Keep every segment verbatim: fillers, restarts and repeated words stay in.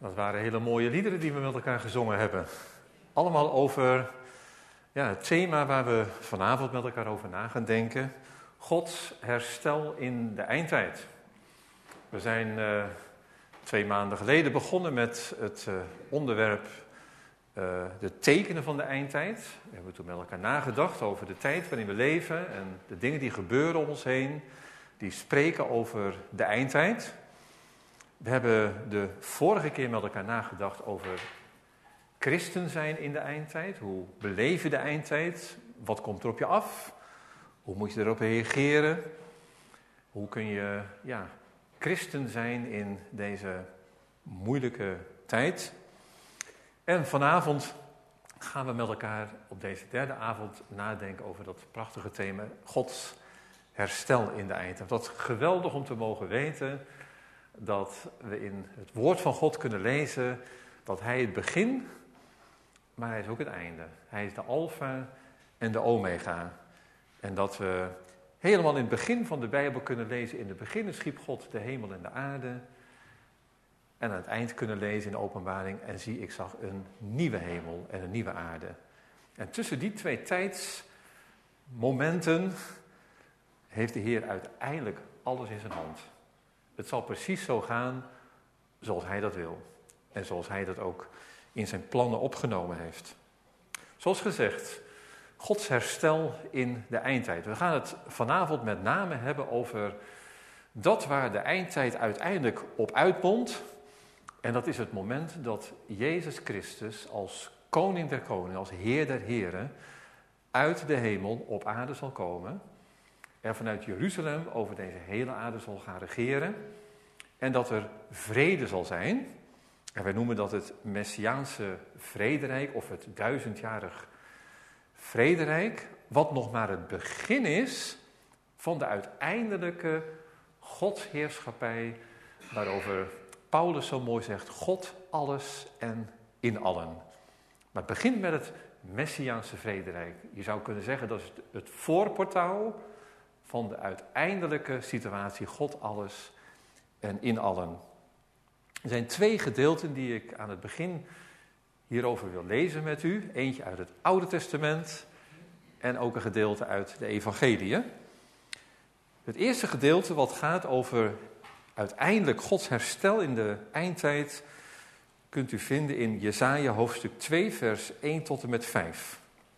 Dat waren hele mooie liederen die we met elkaar gezongen hebben. Allemaal over ja, het thema waar we vanavond met elkaar over na gaan denken. Gods herstel in de eindtijd. We zijn uh, twee maanden geleden begonnen met het uh, onderwerp uh, de tekenen van de eindtijd. We hebben toen met elkaar nagedacht over de tijd waarin we leven en de dingen die gebeuren om ons heen. Die spreken over de eindtijd. We hebben de vorige keer met elkaar nagedacht over christen zijn in de eindtijd. Hoe beleef je de eindtijd? Wat komt er op je af? Hoe moet je erop reageren? Hoe kun je ja, christen zijn in deze moeilijke tijd? En vanavond gaan we met elkaar op deze derde avond nadenken over dat prachtige thema Gods herstel in de eindtijd. Dat is geweldig om te mogen weten dat we in het woord van God kunnen lezen dat hij het begin, maar hij is ook het einde. Hij is de alfa en de omega. En dat we helemaal in het begin van de Bijbel kunnen lezen, in het begin schiep God de hemel en de aarde. En aan het eind kunnen lezen in de openbaring en zie, ik zag een nieuwe hemel en een nieuwe aarde. En tussen die twee tijdsmomenten heeft de Heer uiteindelijk alles in zijn hand. Het zal precies zo gaan zoals hij dat wil. En zoals hij dat ook in zijn plannen opgenomen heeft. Zoals gezegd, Gods herstel in de eindtijd. We gaan het vanavond met name hebben over dat waar de eindtijd uiteindelijk op uitmondt. En dat is het moment dat Jezus Christus als koning der koningen, als Heer der heren, uit de hemel op aarde zal komen. En vanuit Jeruzalem over deze hele aarde zal gaan regeren. En dat er vrede zal zijn. En wij noemen dat het Messiaanse vrederijk of het duizendjarig vrederijk. Wat nog maar het begin is van de uiteindelijke godsheerschappij. Waarover Paulus zo mooi zegt, God alles en in allen. Maar het begint met het Messiaanse vrederijk. Je zou kunnen zeggen dat is het voorportaal van de uiteindelijke situatie, God alles en in allen. Er zijn twee gedeelten die ik aan het begin hierover wil lezen met u. Eentje uit het Oude Testament en ook een gedeelte uit de Evangeliën. Het eerste gedeelte wat gaat over uiteindelijk Gods herstel in de eindtijd kunt u vinden in Jesaja hoofdstuk twee vers één tot en met vijf.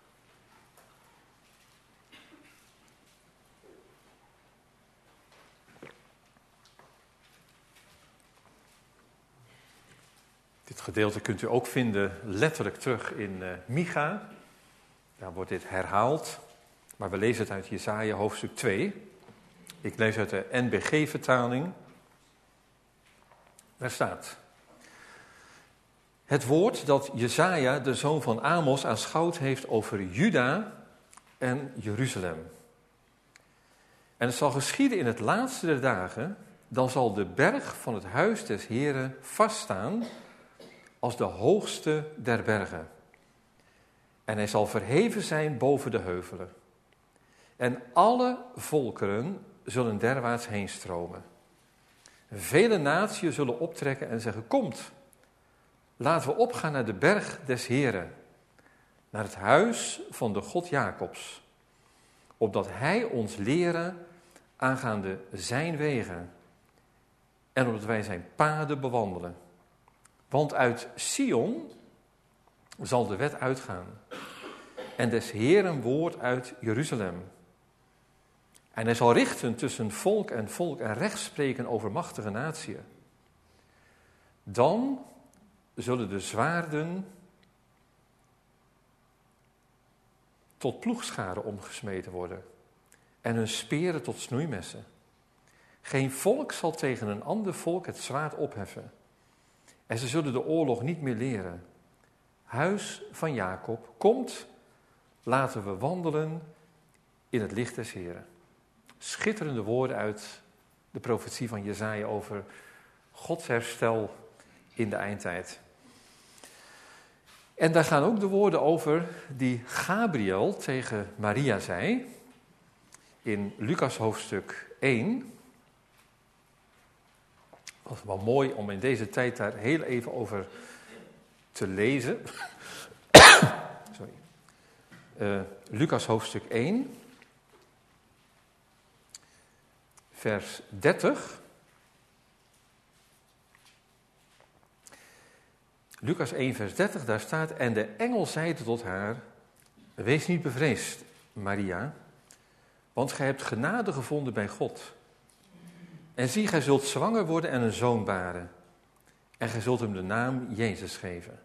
Dit gedeelte kunt u ook vinden letterlijk terug in uh, Micha. Daar wordt dit herhaald. Maar we lezen het uit Jesaja hoofdstuk twee. Ik lees uit de N B G-vertaling. Daar staat: Het woord dat Jesaja, de zoon van Amos, aanschouwd heeft over Juda en Jeruzalem. En het zal geschieden in het laatste der dagen, dan zal de berg van het huis des Heren vaststaan als de hoogste der bergen. En hij zal verheven zijn boven de heuvelen. En alle volkeren zullen derwaarts heen stromen. Vele naties zullen optrekken en zeggen, komt, laten we opgaan naar de berg des Heren, naar het huis van de God Jacobs, opdat hij ons leren aangaande zijn wegen en opdat wij zijn paden bewandelen. Want uit Sion zal de wet uitgaan en des Heeren woord uit Jeruzalem. En hij zal richten tussen volk en volk en recht spreken over machtige natieën. Dan zullen de zwaarden tot ploegscharen omgesmeten worden en hun speren tot snoeimessen. Geen volk zal tegen een ander volk het zwaard opheffen. En ze zullen de oorlog niet meer leren. Huis van Jacob, komt, laten we wandelen in het licht des Heren. Schitterende woorden uit de profetie van Jesaja over Gods herstel in de eindtijd. En daar gaan ook de woorden over die Gabriel tegen Maria zei in Lucas hoofdstuk één. Het was wel mooi om in deze tijd daar heel even over te lezen. Sorry. Uh, Lucas hoofdstuk één, vers dertig. Lucas één, vers dertig, daar staat: en de engel zeide tot haar: wees niet bevreesd, Maria, want gij hebt genade gevonden bij God. En zie, gij zult zwanger worden en een zoon baren. En gij zult hem de naam Jezus geven.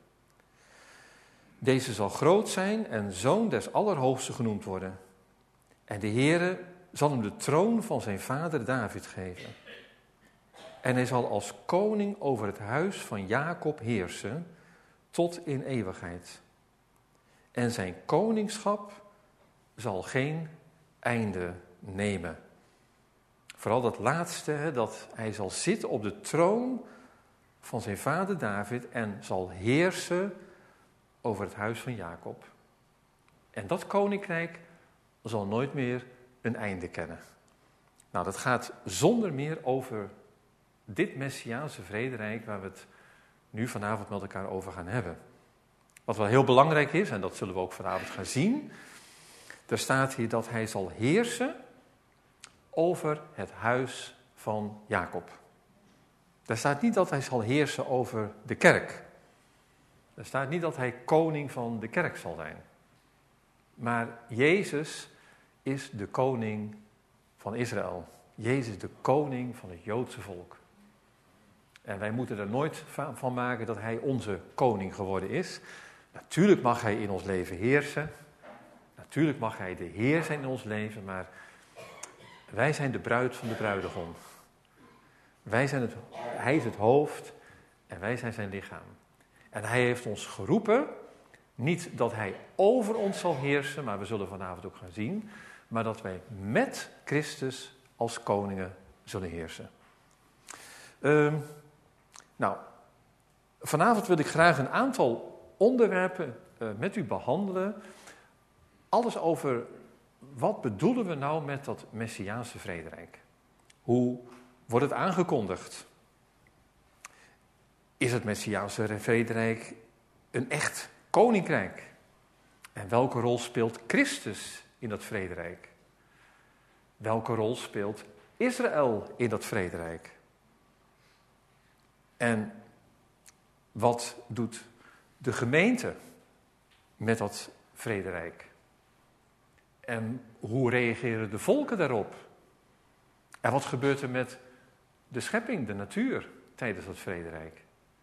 Deze zal groot zijn en zoon des Allerhoogsten genoemd worden. En de Heere zal hem de troon van zijn vader David geven. En hij zal als koning over het huis van Jacob heersen tot in eeuwigheid. En zijn koningschap zal geen einde nemen. Vooral dat laatste, hè, dat hij zal zitten op de troon van zijn vader David en zal heersen over het huis van Jacob. En dat koninkrijk zal nooit meer een einde kennen. Nou, dat gaat zonder meer over dit Messiaanse vrederijk waar we het nu vanavond met elkaar over gaan hebben. Wat wel heel belangrijk is, en dat zullen we ook vanavond gaan zien, er staat hier dat hij zal heersen over het huis van Jacob. Daar staat niet dat hij zal heersen over de kerk. Er staat niet dat hij koning van de kerk zal zijn. Maar Jezus is de koning van Israël. Jezus is de koning van het Joodse volk. En wij moeten er nooit van maken dat hij onze koning geworden is. Natuurlijk mag hij in ons leven heersen. Natuurlijk mag hij de Heer zijn in ons leven, maar wij zijn de bruid van de bruidegom. Wij zijn het, hij is het hoofd en wij zijn zijn lichaam. En hij heeft ons geroepen, niet dat hij over ons zal heersen, maar we zullen vanavond ook gaan zien, maar dat wij met Christus als koningen zullen heersen. Um, nou, vanavond wil ik graag een aantal onderwerpen uh, met u behandelen. Alles over wat bedoelen we nou met dat Messiaanse vrederijk? Hoe wordt het aangekondigd? Is het Messiaanse vrederijk een echt koninkrijk? En welke rol speelt Christus in dat vrederijk? Welke rol speelt Israël in dat vrederijk? En wat doet de gemeente met dat vrederijk? En hoe reageren de volken daarop? En wat gebeurt er met de schepping, de natuur, tijdens dat vrederijk?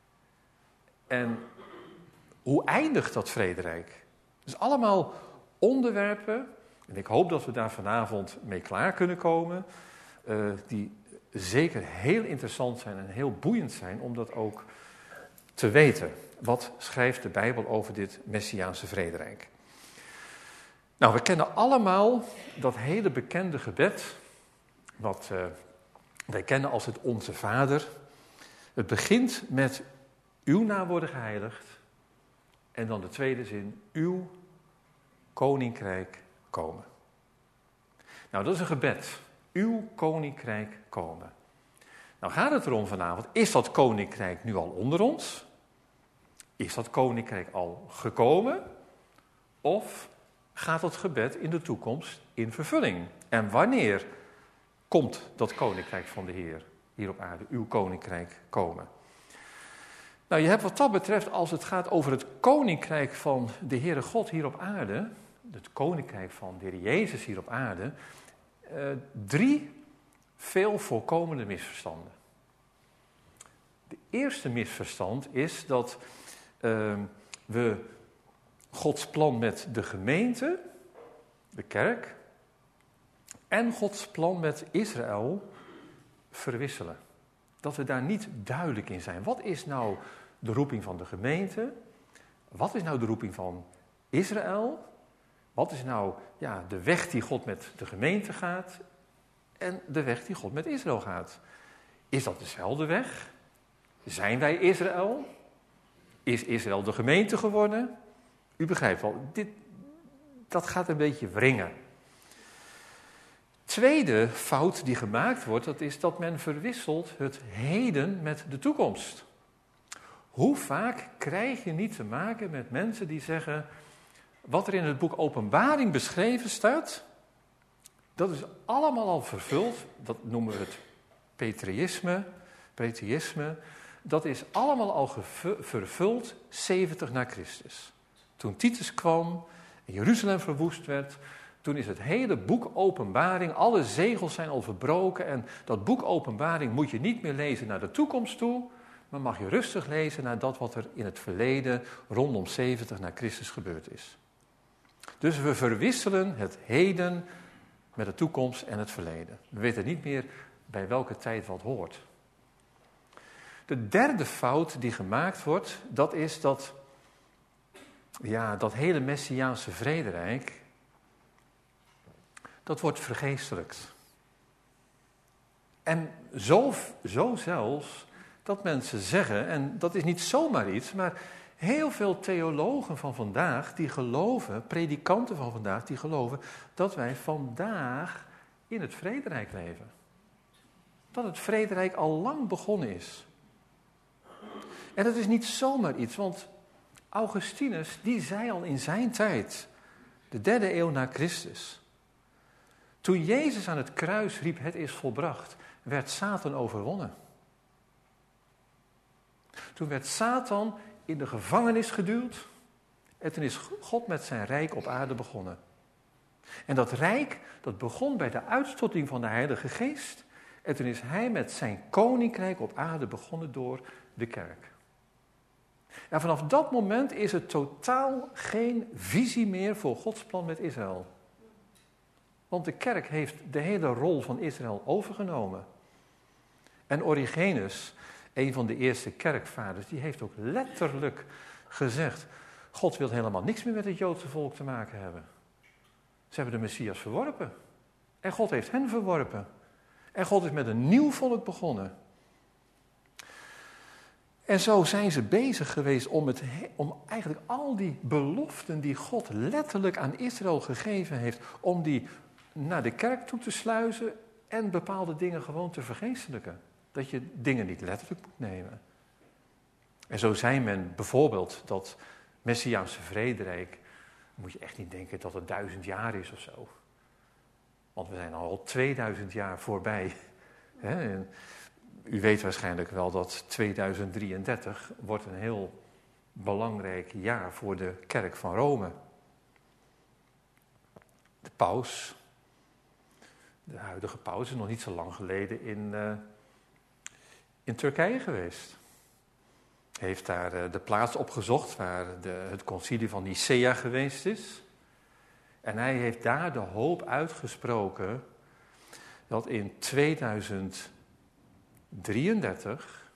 En hoe eindigt dat vrederijk? Dus allemaal onderwerpen, en ik hoop dat we daar vanavond mee klaar kunnen komen, uh, die zeker heel interessant zijn en heel boeiend zijn om dat ook te weten. Wat schrijft de Bijbel over dit Messiaanse vrederijk? Nou, we kennen allemaal dat hele bekende gebed, wat uh, wij kennen als het Onze Vader. Het begint met uw naam worden geheiligd. En dan de tweede zin, uw koninkrijk komen. Nou, dat is een gebed. Uw koninkrijk komen. Nou gaat het erom vanavond, is dat koninkrijk nu al onder ons? Is dat koninkrijk al gekomen? Of gaat dat gebed in de toekomst in vervulling? En wanneer komt dat koninkrijk van de Heer hier op aarde, uw koninkrijk komen? Nou, je hebt wat dat betreft, als het gaat over het koninkrijk van de Heere God hier op aarde, het koninkrijk van de Heer Jezus hier op aarde, uh, drie veel voorkomende misverstanden. De eerste misverstand is dat uh, we Gods plan met de gemeente, de kerk, en Gods plan met Israël verwisselen. Dat we daar niet duidelijk in zijn. Wat is nou de roeping van de gemeente? Wat is nou de roeping van Israël? Wat is nou ja, de weg die God met de gemeente gaat en de weg die God met Israël gaat? Is dat dezelfde weg? Zijn wij Israël? Is Israël de gemeente geworden? U begrijpt wel, dit, dat gaat een beetje wringen. Tweede fout die gemaakt wordt, dat is dat men verwisselt het heden met de toekomst. Hoe vaak krijg je niet te maken met mensen die zeggen, wat er in het boek Openbaring beschreven staat, dat is allemaal al vervuld, dat noemen we het preterisme, preterisme, dat is allemaal al gevu- vervuld zeventig na Christus. Toen Titus kwam en Jeruzalem verwoest werd, toen is het hele boek Openbaring, alle zegels zijn al verbroken en dat boek Openbaring moet je niet meer lezen naar de toekomst toe, maar mag je rustig lezen naar dat wat er in het verleden rondom zeventig na Christus gebeurd is. Dus we verwisselen het heden met de toekomst en het verleden. We weten niet meer bij welke tijd wat hoort. De derde fout die gemaakt wordt, dat is dat, ja, dat hele Messiaanse vrederijk, dat wordt vergeestelijkt. En zo, zo zelfs dat mensen zeggen, en dat is niet zomaar iets, maar heel veel theologen van vandaag die geloven, predikanten van vandaag die geloven, dat wij vandaag in het vrederijk leven. Dat het vrederijk al lang begonnen is. En dat is niet zomaar iets, want Augustinus die zei al in zijn tijd, de derde eeuw na Christus, toen Jezus aan het kruis riep, het is volbracht, werd Satan overwonnen. Toen werd Satan in de gevangenis geduwd en toen is God met zijn rijk op aarde begonnen. En dat rijk, dat begon bij de uitstorting van de Heilige Geest en toen is hij met zijn koninkrijk op aarde begonnen door de kerk. En vanaf dat moment is er totaal geen visie meer voor Gods plan met Israël. Want de kerk heeft de hele rol van Israël overgenomen. En Origenes, een van de eerste kerkvaders, die heeft ook letterlijk gezegd, God wil helemaal niks meer met het Joodse volk te maken hebben. Ze hebben de Messias verworpen. En God heeft hen verworpen. En God is met een nieuw volk begonnen. En zo zijn ze bezig geweest om, het, om eigenlijk al die beloften die God letterlijk aan Israël gegeven heeft, om die naar de kerk toe te sluizen en bepaalde dingen gewoon te vergeestelijken. Dat je dingen niet letterlijk moet nemen. En zo zei men bijvoorbeeld dat Messiaanse vrederijk, moet je echt niet denken dat het duizend jaar is of zo. Want we zijn al tweeduizend jaar voorbij. En u weet waarschijnlijk wel dat tweeduizend drieëndertig wordt een heel belangrijk jaar voor de kerk van Rome. De paus, de huidige paus, is nog niet zo lang geleden in, uh, in Turkije geweest. Hij heeft daar uh, de plaats opgezocht waar de, het concilie van Nicea geweest is. En hij heeft daar de hoop uitgesproken dat in tweeduizend drieëndertig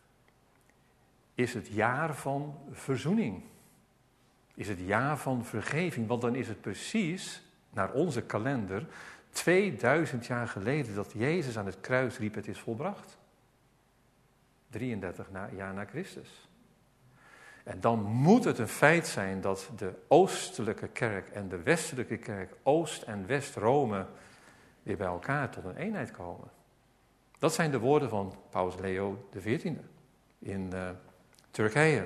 is het jaar van verzoening. Is het jaar van vergeving, want dan is het precies, naar onze kalender, tweeduizend jaar geleden dat Jezus aan het kruis riep, het is volbracht. drieëndertig jaar na Christus. En dan moet het een feit zijn dat de oostelijke kerk en de westelijke kerk, Oost- en West-Rome, weer bij elkaar tot een eenheid komen. Dat zijn de woorden van Paus Leo de veertiende in uh, Turkije.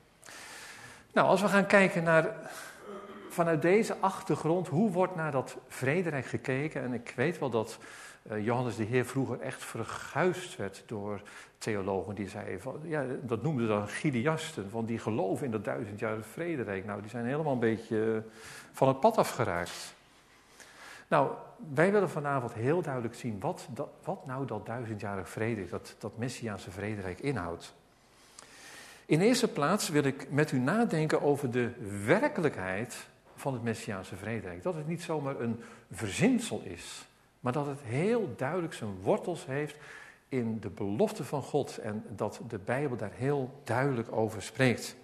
Nou, als we gaan kijken naar, vanuit deze achtergrond, hoe wordt naar dat vrederijk gekeken? En ik weet wel dat uh, Johannes de Heer vroeger echt verguisd werd door theologen die zeiden, van, ja, dat noemden dan Gideasten, van die geloven in dat duizendjarige vrederijk. Nou, die zijn helemaal een beetje van het pad afgeraakt. Nou, wij willen vanavond heel duidelijk zien wat, dat, wat nou dat duizendjarig vrederijk, dat, dat Messiaanse vrederijk inhoudt. In de eerste plaats wil ik met u nadenken over de werkelijkheid van het Messiaanse vrederijk. Dat het niet zomaar een verzinsel is, maar dat het heel duidelijk zijn wortels heeft in de belofte van God en dat de Bijbel daar heel duidelijk over spreekt.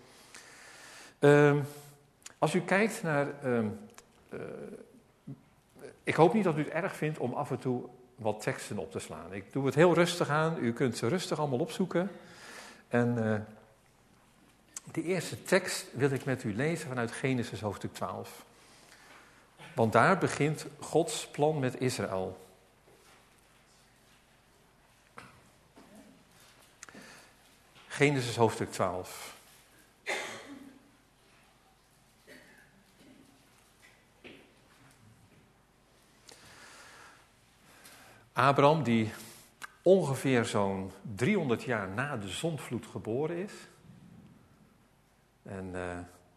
Uh, als u kijkt naar... Uh, uh, ik hoop niet dat u het erg vindt om af en toe wat teksten op te slaan. Ik doe het heel rustig aan, u kunt ze rustig allemaal opzoeken. En uh, de eerste tekst wil ik met u lezen vanuit Genesis hoofdstuk twaalf. Want daar begint Gods plan met Israël. Genesis hoofdstuk twaalf. Abraham, die ongeveer zo'n driehonderd jaar na de zondvloed geboren is. En uh,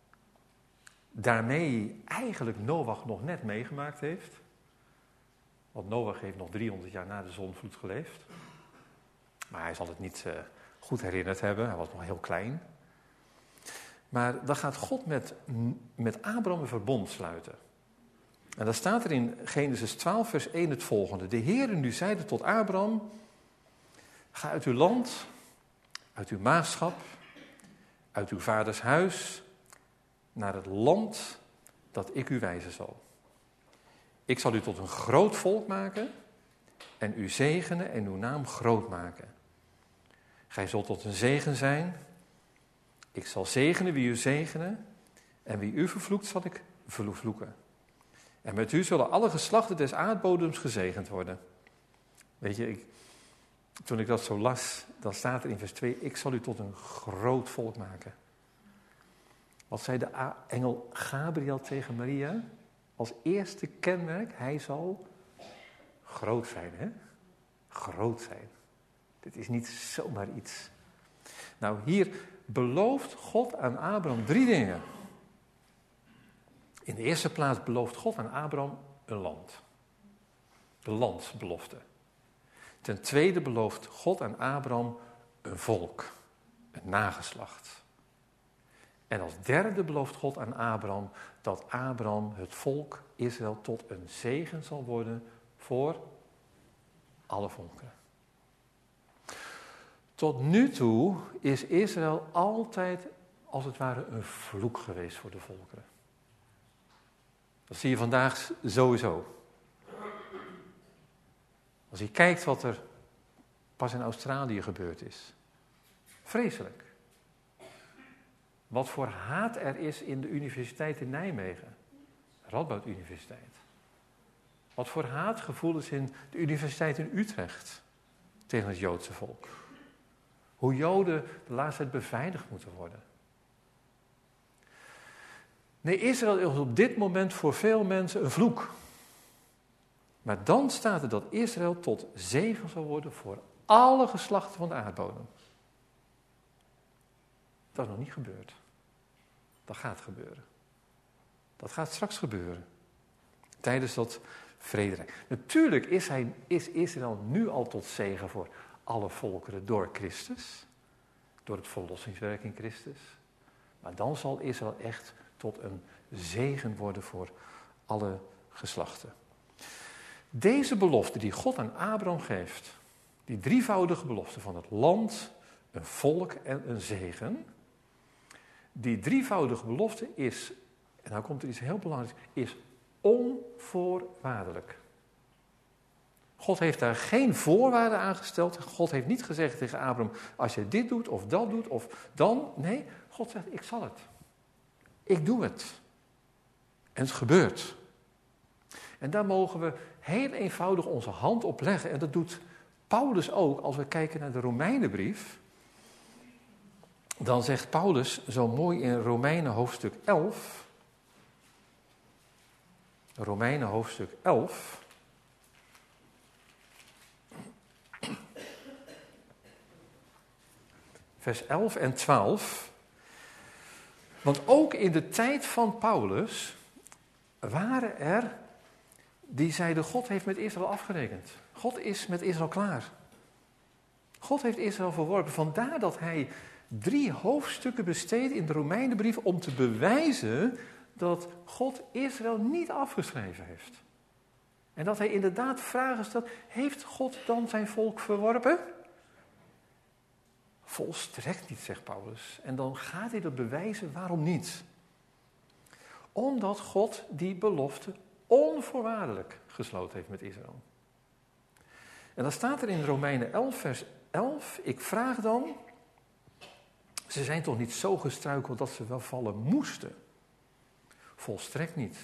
daarmee eigenlijk Noach nog net meegemaakt heeft. Want Noach heeft nog driehonderd jaar na de zondvloed geleefd. Maar hij zal het niet uh, goed herinnerd hebben, hij was nog heel klein. Maar dan gaat God met, met Abraham een verbond sluiten. En dan staat er in Genesis twaalf vers één het volgende. De Heere nu zeide tot Abraham, ga uit uw land, uit uw maagschap, uit uw vaders huis, naar het land dat ik u wijzen zal. Ik zal u tot een groot volk maken en u zegenen en uw naam groot maken. Gij zult tot een zegen zijn. Ik zal zegenen wie u zegenen en wie u vervloekt zal ik vervloeken. En met u zullen alle geslachten des aardbodems gezegend worden. Weet je, ik, toen ik dat zo las, dan staat er in vers twee, ik zal u tot een groot volk maken. Wat zei de engel Gabriel tegen Maria? Als eerste kenmerk, hij zal groot zijn, hè? Groot zijn. Dit is niet zomaar iets. Nou, hier belooft God aan Abraham drie dingen. In de eerste plaats belooft God aan Abraham een land. De landsbelofte. Ten tweede belooft God aan Abraham een volk, een nageslacht. En als derde belooft God aan Abraham dat Abraham het volk Israël tot een zegen zal worden voor alle volken. Tot nu toe is Israël altijd als het ware een vloek geweest voor de volkeren. Dat zie je vandaag sowieso. Als je kijkt wat er pas in Australië gebeurd is. Vreselijk. Wat voor haat er is in de universiteit in Nijmegen. Radboud Universiteit. Wat voor haatgevoelens in de universiteit in Utrecht. Tegen het Joodse volk. Hoe Joden de laatste tijd beveiligd moeten worden. Nee, Israël is op dit moment voor veel mensen een vloek. Maar dan staat er dat Israël tot zegen zal worden voor alle geslachten van de aardbodem. Dat is nog niet gebeurd. Dat gaat gebeuren. Dat gaat straks gebeuren. Tijdens dat vrederijk. Natuurlijk is, hij, is Israël nu al tot zegen voor alle volkeren door Christus. Door het verlossingswerk in Christus. Maar dan zal Israël echt tot een zegen worden voor alle geslachten. Deze belofte die God aan Abraham geeft, die drievoudige belofte van het land, een volk en een zegen, die drievoudige belofte is, en nou komt er iets heel belangrijks, is onvoorwaardelijk. God heeft daar geen voorwaarden aan gesteld. God heeft niet gezegd tegen Abraham, als je dit doet of dat doet of dan. Nee, God zegt, ik zal het. Ik doe het. En het gebeurt. En daar mogen we heel eenvoudig onze hand op leggen. En dat doet Paulus ook. Als we kijken naar de Romeinenbrief. Dan zegt Paulus zo mooi in Romeinen hoofdstuk elf. Romeinen hoofdstuk elf. Vers elf en twaalf. Want ook in de tijd van Paulus waren er die zeiden, God heeft met Israël afgerekend. God is met Israël klaar. God heeft Israël verworpen. Vandaar dat hij drie hoofdstukken besteedt in de Romeinenbrief om te bewijzen dat God Israël niet afgeschreven heeft. En dat hij inderdaad vragen stelt, heeft God dan zijn volk verworpen? Volstrekt niet, zegt Paulus. En dan gaat hij dat bewijzen, waarom niet? Omdat God die belofte onvoorwaardelijk gesloten heeft met Israël. En dan staat er in Romeinen elf, vers elf, ik vraag dan, ze zijn toch niet zo gestruikeld dat ze wel vallen moesten? Volstrekt niet.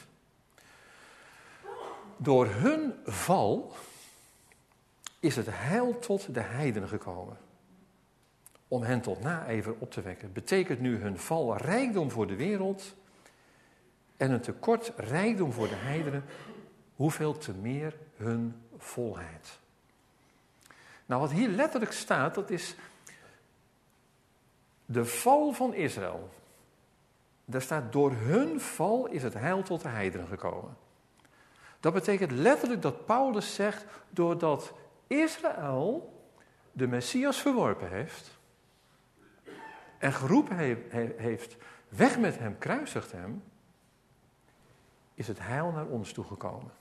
Door hun val is het heil tot de heidenen gekomen. om hen tot naijver op te wekken. Betekent nu hun val rijkdom voor de wereld en een tekort rijkdom voor de heidenen, hoeveel te meer hun volheid. Nou, wat hier letterlijk staat, dat is de val van Israël. Daar staat, door hun val is het heil tot de heidenen gekomen. Dat betekent letterlijk dat Paulus zegt, doordat Israël de Messias verworpen heeft en geroepen heeft, weg met hem, kruisigt hem, is het heil naar ons toegekomen.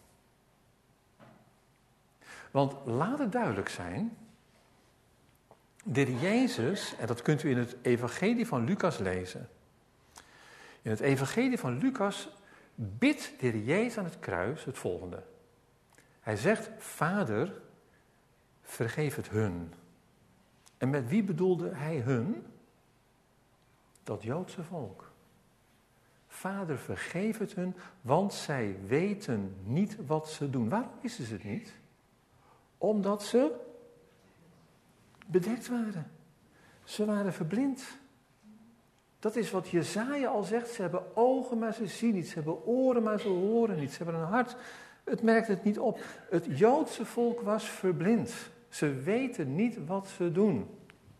Want laat het duidelijk zijn, de Heer Jezus, en dat kunt u in het evangelie van Lucas lezen. In het evangelie van Lucas bidt de Heer Jezus aan het kruis het volgende. Hij zegt, Vader, vergeef het hun. En met wie bedoelde hij hun? Dat Joodse volk. Vader, vergeef het hun, want zij weten niet wat ze doen. Waarom wisten ze het niet? Omdat ze bedekt waren. Ze waren verblind. Dat is wat Jesaja al zegt. Ze hebben ogen, maar ze zien niet. Ze hebben oren, maar ze horen niet. Ze hebben een hart, het merkt het niet op. Het Joodse volk was verblind. Ze weten niet wat ze doen.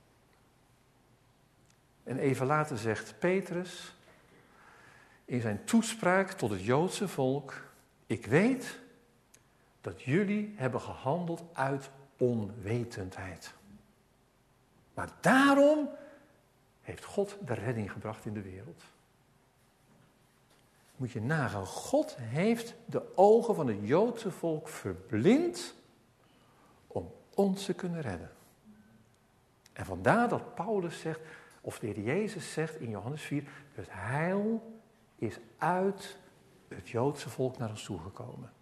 En even later zegt Petrus in zijn toespraak tot het Joodse volk: ik weet dat jullie hebben gehandeld uit onwetendheid. Maar daarom heeft God de redding gebracht in de wereld. Moet je nagaan, God heeft de ogen van het Joodse volk verblind om ons te kunnen redden. En vandaar dat Paulus zegt, of de Heer Jezus zegt in Johannes vier, het heil is uit het Joodse volk naar ons toegekomen.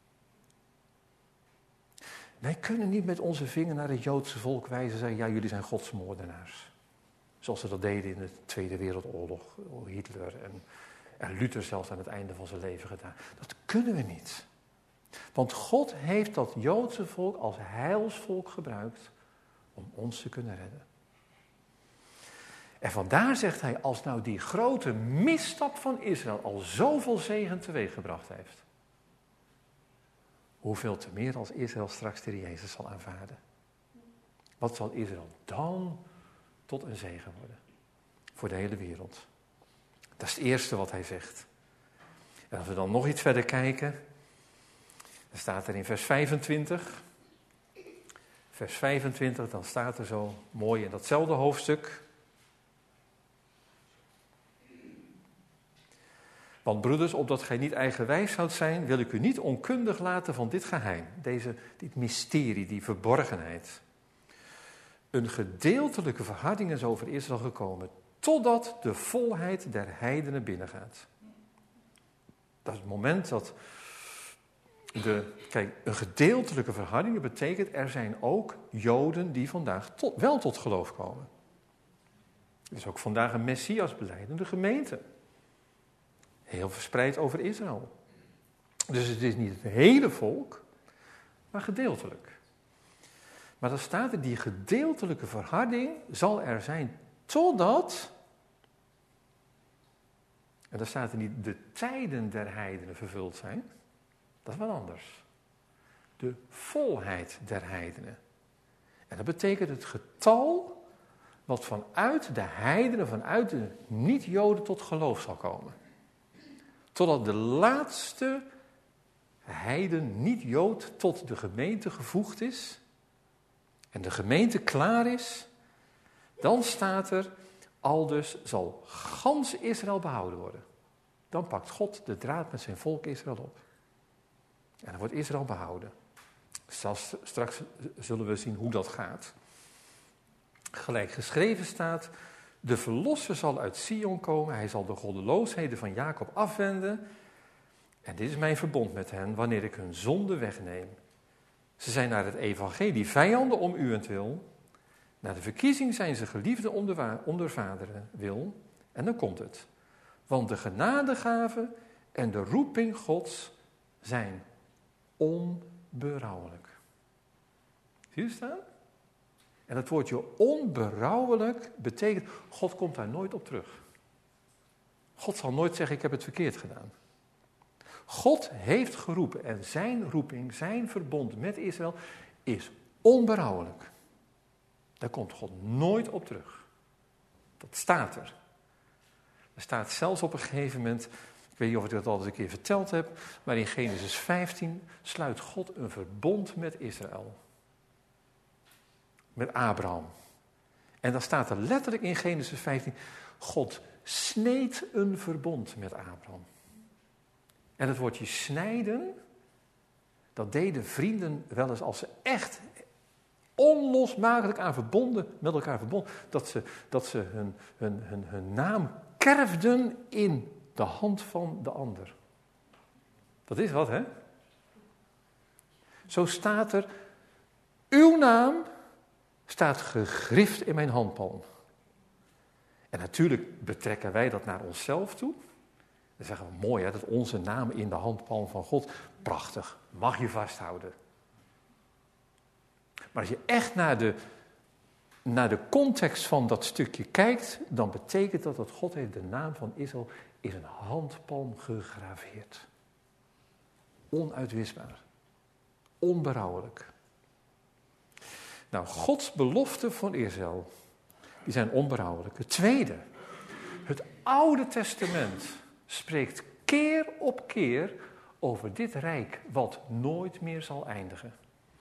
Wij kunnen niet met onze vinger naar het Joodse volk wijzen en zeggen, ja, jullie zijn godsmoordenaars. Zoals ze dat deden in de Tweede Wereldoorlog, Hitler en, en Luther zelfs aan het einde van zijn leven gedaan. Dat kunnen we niet. Want God heeft dat Joodse volk als heilsvolk gebruikt om ons te kunnen redden. En vandaar zegt hij, als nou die grote misstap van Israël al zoveel zegen teweeggebracht heeft, hoeveel te meer als Israël straks de Heer Jezus zal aanvaarden. Wat zal Israël dan tot een zegen worden voor de hele wereld? Dat is het eerste wat hij zegt. En als we dan nog iets verder kijken, dan staat er in vers vijfentwintig. Vers vijfentwintig, dan staat er zo mooi in datzelfde hoofdstuk. Want broeders, opdat gij niet eigenwijs zoudt zijn, wil ik u niet onkundig laten van dit geheim, deze, dit mysterie, die verborgenheid. Een gedeeltelijke verharding is over Israël gekomen, totdat de volheid der heidenen binnengaat. Dat is het moment dat de, kijk, een gedeeltelijke verharding, dat betekent er zijn ook Joden die vandaag tot, wel tot geloof komen. Er is ook vandaag een Messias belijdende gemeente. Heel verspreid over Israël. Dus het is niet het hele volk, maar gedeeltelijk. Maar dan staat er, die gedeeltelijke verharding zal er zijn totdat, en dan staat er niet de tijden der heidenen vervuld zijn. Dat is wat anders. De volheid der heidenen. En dat betekent het getal wat vanuit de heidenen, vanuit de niet-Joden tot geloof zal komen. Totdat de laatste heiden, niet-Jood, tot de gemeente gevoegd is. En de gemeente klaar is. Dan staat er, aldus zal gans Israël behouden worden. Dan pakt God de draad met zijn volk Israël op. En dan wordt Israël behouden. Straks, straks zullen we zien hoe dat gaat. Gelijk geschreven staat, de verlosser zal uit Sion komen, hij zal de goddeloosheden van Jacob afwenden. En dit is mijn verbond met hen, wanneer ik hun zonde wegneem. Ze zijn naar het evangelie vijanden om uwentwil. Naar de verkiezing zijn ze geliefden om de, wa- om de vaderen wil. En dan komt het. Want de genadegave en de roeping Gods zijn onberouwelijk. Zie je het staan? En het woordje onberouwelijk betekent, God komt daar nooit op terug. God zal nooit zeggen, ik heb het verkeerd gedaan. God heeft geroepen en zijn roeping, zijn verbond met Israël is onberouwelijk. Daar komt God nooit op terug. Dat staat er. Er staat zelfs op een gegeven moment, ik weet niet of ik dat al eens een keer verteld heb, maar in Genesis vijftien sluit God een verbond met Israël. Met Abraham. En dan staat er letterlijk in Genesis vijftien, God sneed een verbond met Abraham. En het woordje snijden, dat deden vrienden wel eens als ze echt onlosmakelijk aan verbonden, met elkaar verbonden, dat ze, dat ze hun, hun, hun, hun naam kerfden in de hand van de ander. Dat is wat, hè? Zo staat er, uw naam staat gegrift in mijn handpalm. En natuurlijk betrekken wij dat naar onszelf toe. Dan zeggen we, mooi hè, dat onze naam in de handpalm van God, prachtig, mag je vasthouden. Maar als je echt naar de, naar de context van dat stukje kijkt, dan betekent dat dat God heeft de naam van Israël in een handpalm gegraveerd. Onuitwisbaar. Onberouwelijk. Nou, Gods beloften voor Israël, die zijn onberouwelijk. Het tweede, het Oude Testament spreekt keer op keer over dit rijk wat nooit meer zal eindigen.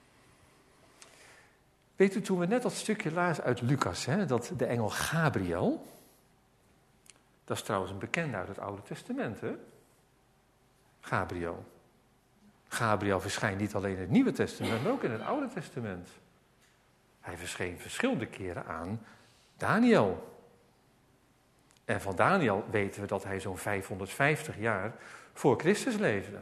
Weet u, toen we net dat stukje lazen uit Lucas, hè, dat de engel Gabriel, dat is trouwens een bekende uit het Oude Testament, hè? Gabriel. Gabriel verschijnt niet alleen in het Nieuwe Testament, maar ook in het Oude Testament. Hij verscheen verschillende keren aan Daniel. En van Daniel weten we dat hij zo'n vijfhonderdvijftig jaar voor Christus leefde.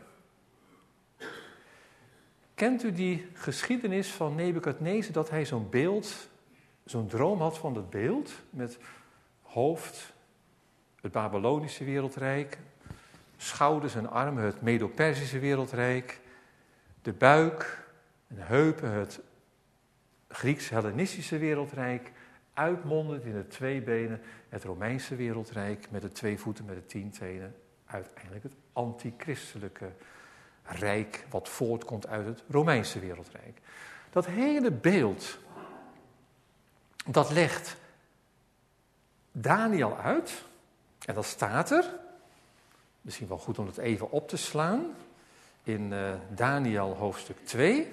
Kent u die geschiedenis van Nebukadnezar, dat hij zo'n beeld, zo'n droom had van dat beeld, met hoofd, het Babylonische wereldrijk, schouders en armen, het Medo-Persische wereldrijk, de buik en heupen, het Grieks-Hellenistische wereldrijk, uitmondend in de twee benen, het Romeinse wereldrijk met de twee voeten, met de tien tenen, uiteindelijk het antichristelijke rijk wat voortkomt uit het Romeinse wereldrijk. Dat hele beeld, dat legt Daniel uit, en dat staat er, misschien wel goed om het even op te slaan, in uh, Daniel hoofdstuk twee.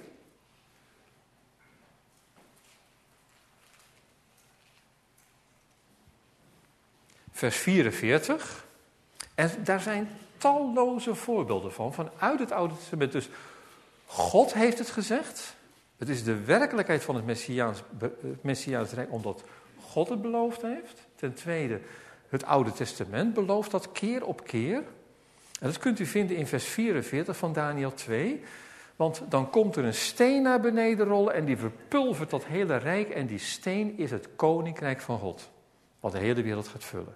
Vers vierenveertig. En daar zijn talloze voorbeelden van, vanuit het Oude Testament. Dus God heeft het gezegd. Het is de werkelijkheid van het Messiaans, het Messiaans Rijk, omdat God het beloofd heeft. Ten tweede, het Oude Testament belooft dat keer op keer. En dat kunt u vinden in vers vierenveertig van Daniel twee. Want dan komt er een steen naar beneden rollen en die verpulvert dat hele rijk. En die steen is het koninkrijk van God, wat de hele wereld gaat vullen.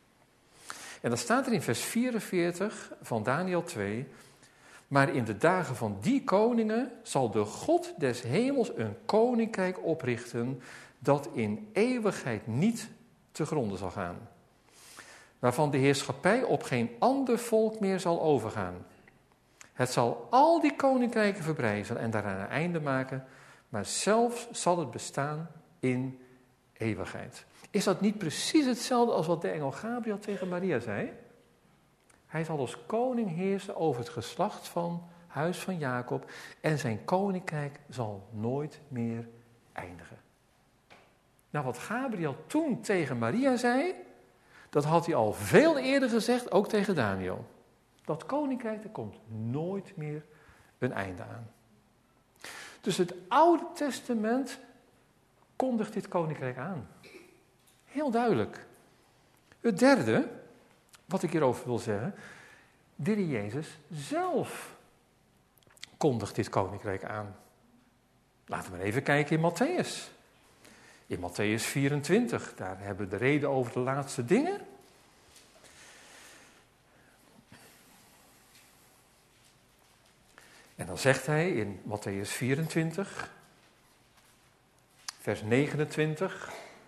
En dan staat er in vers vierenveertig van Daniel twee... Maar in de dagen van die koningen zal de God des hemels een koninkrijk oprichten dat in eeuwigheid niet te gronde zal gaan. Waarvan de heerschappij op geen ander volk meer zal overgaan. Het zal al die koninkrijken verbrijzen en daaraan een einde maken, maar zelfs zal het bestaan in eeuwigheid. Is dat niet precies hetzelfde als wat de engel Gabriel tegen Maria zei? Hij zal als koning heersen over het geslacht van huis van Jacob en zijn koninkrijk zal nooit meer eindigen. Nou, wat Gabriel toen tegen Maria zei, dat had hij al veel eerder gezegd, ook tegen Daniel. Dat koninkrijk, er komt nooit meer een einde aan. Dus het Oude Testament kondigt dit koninkrijk aan. Heel duidelijk. Het derde, wat ik hierover wil zeggen, de Heer Jezus zelf kondigt dit koninkrijk aan. Laten we maar even kijken in Matthäus. In Matthäus vierentwintig, daar hebben we de reden over de laatste dingen. En dan zegt hij in Matthäus vierentwintig, vers negenentwintig.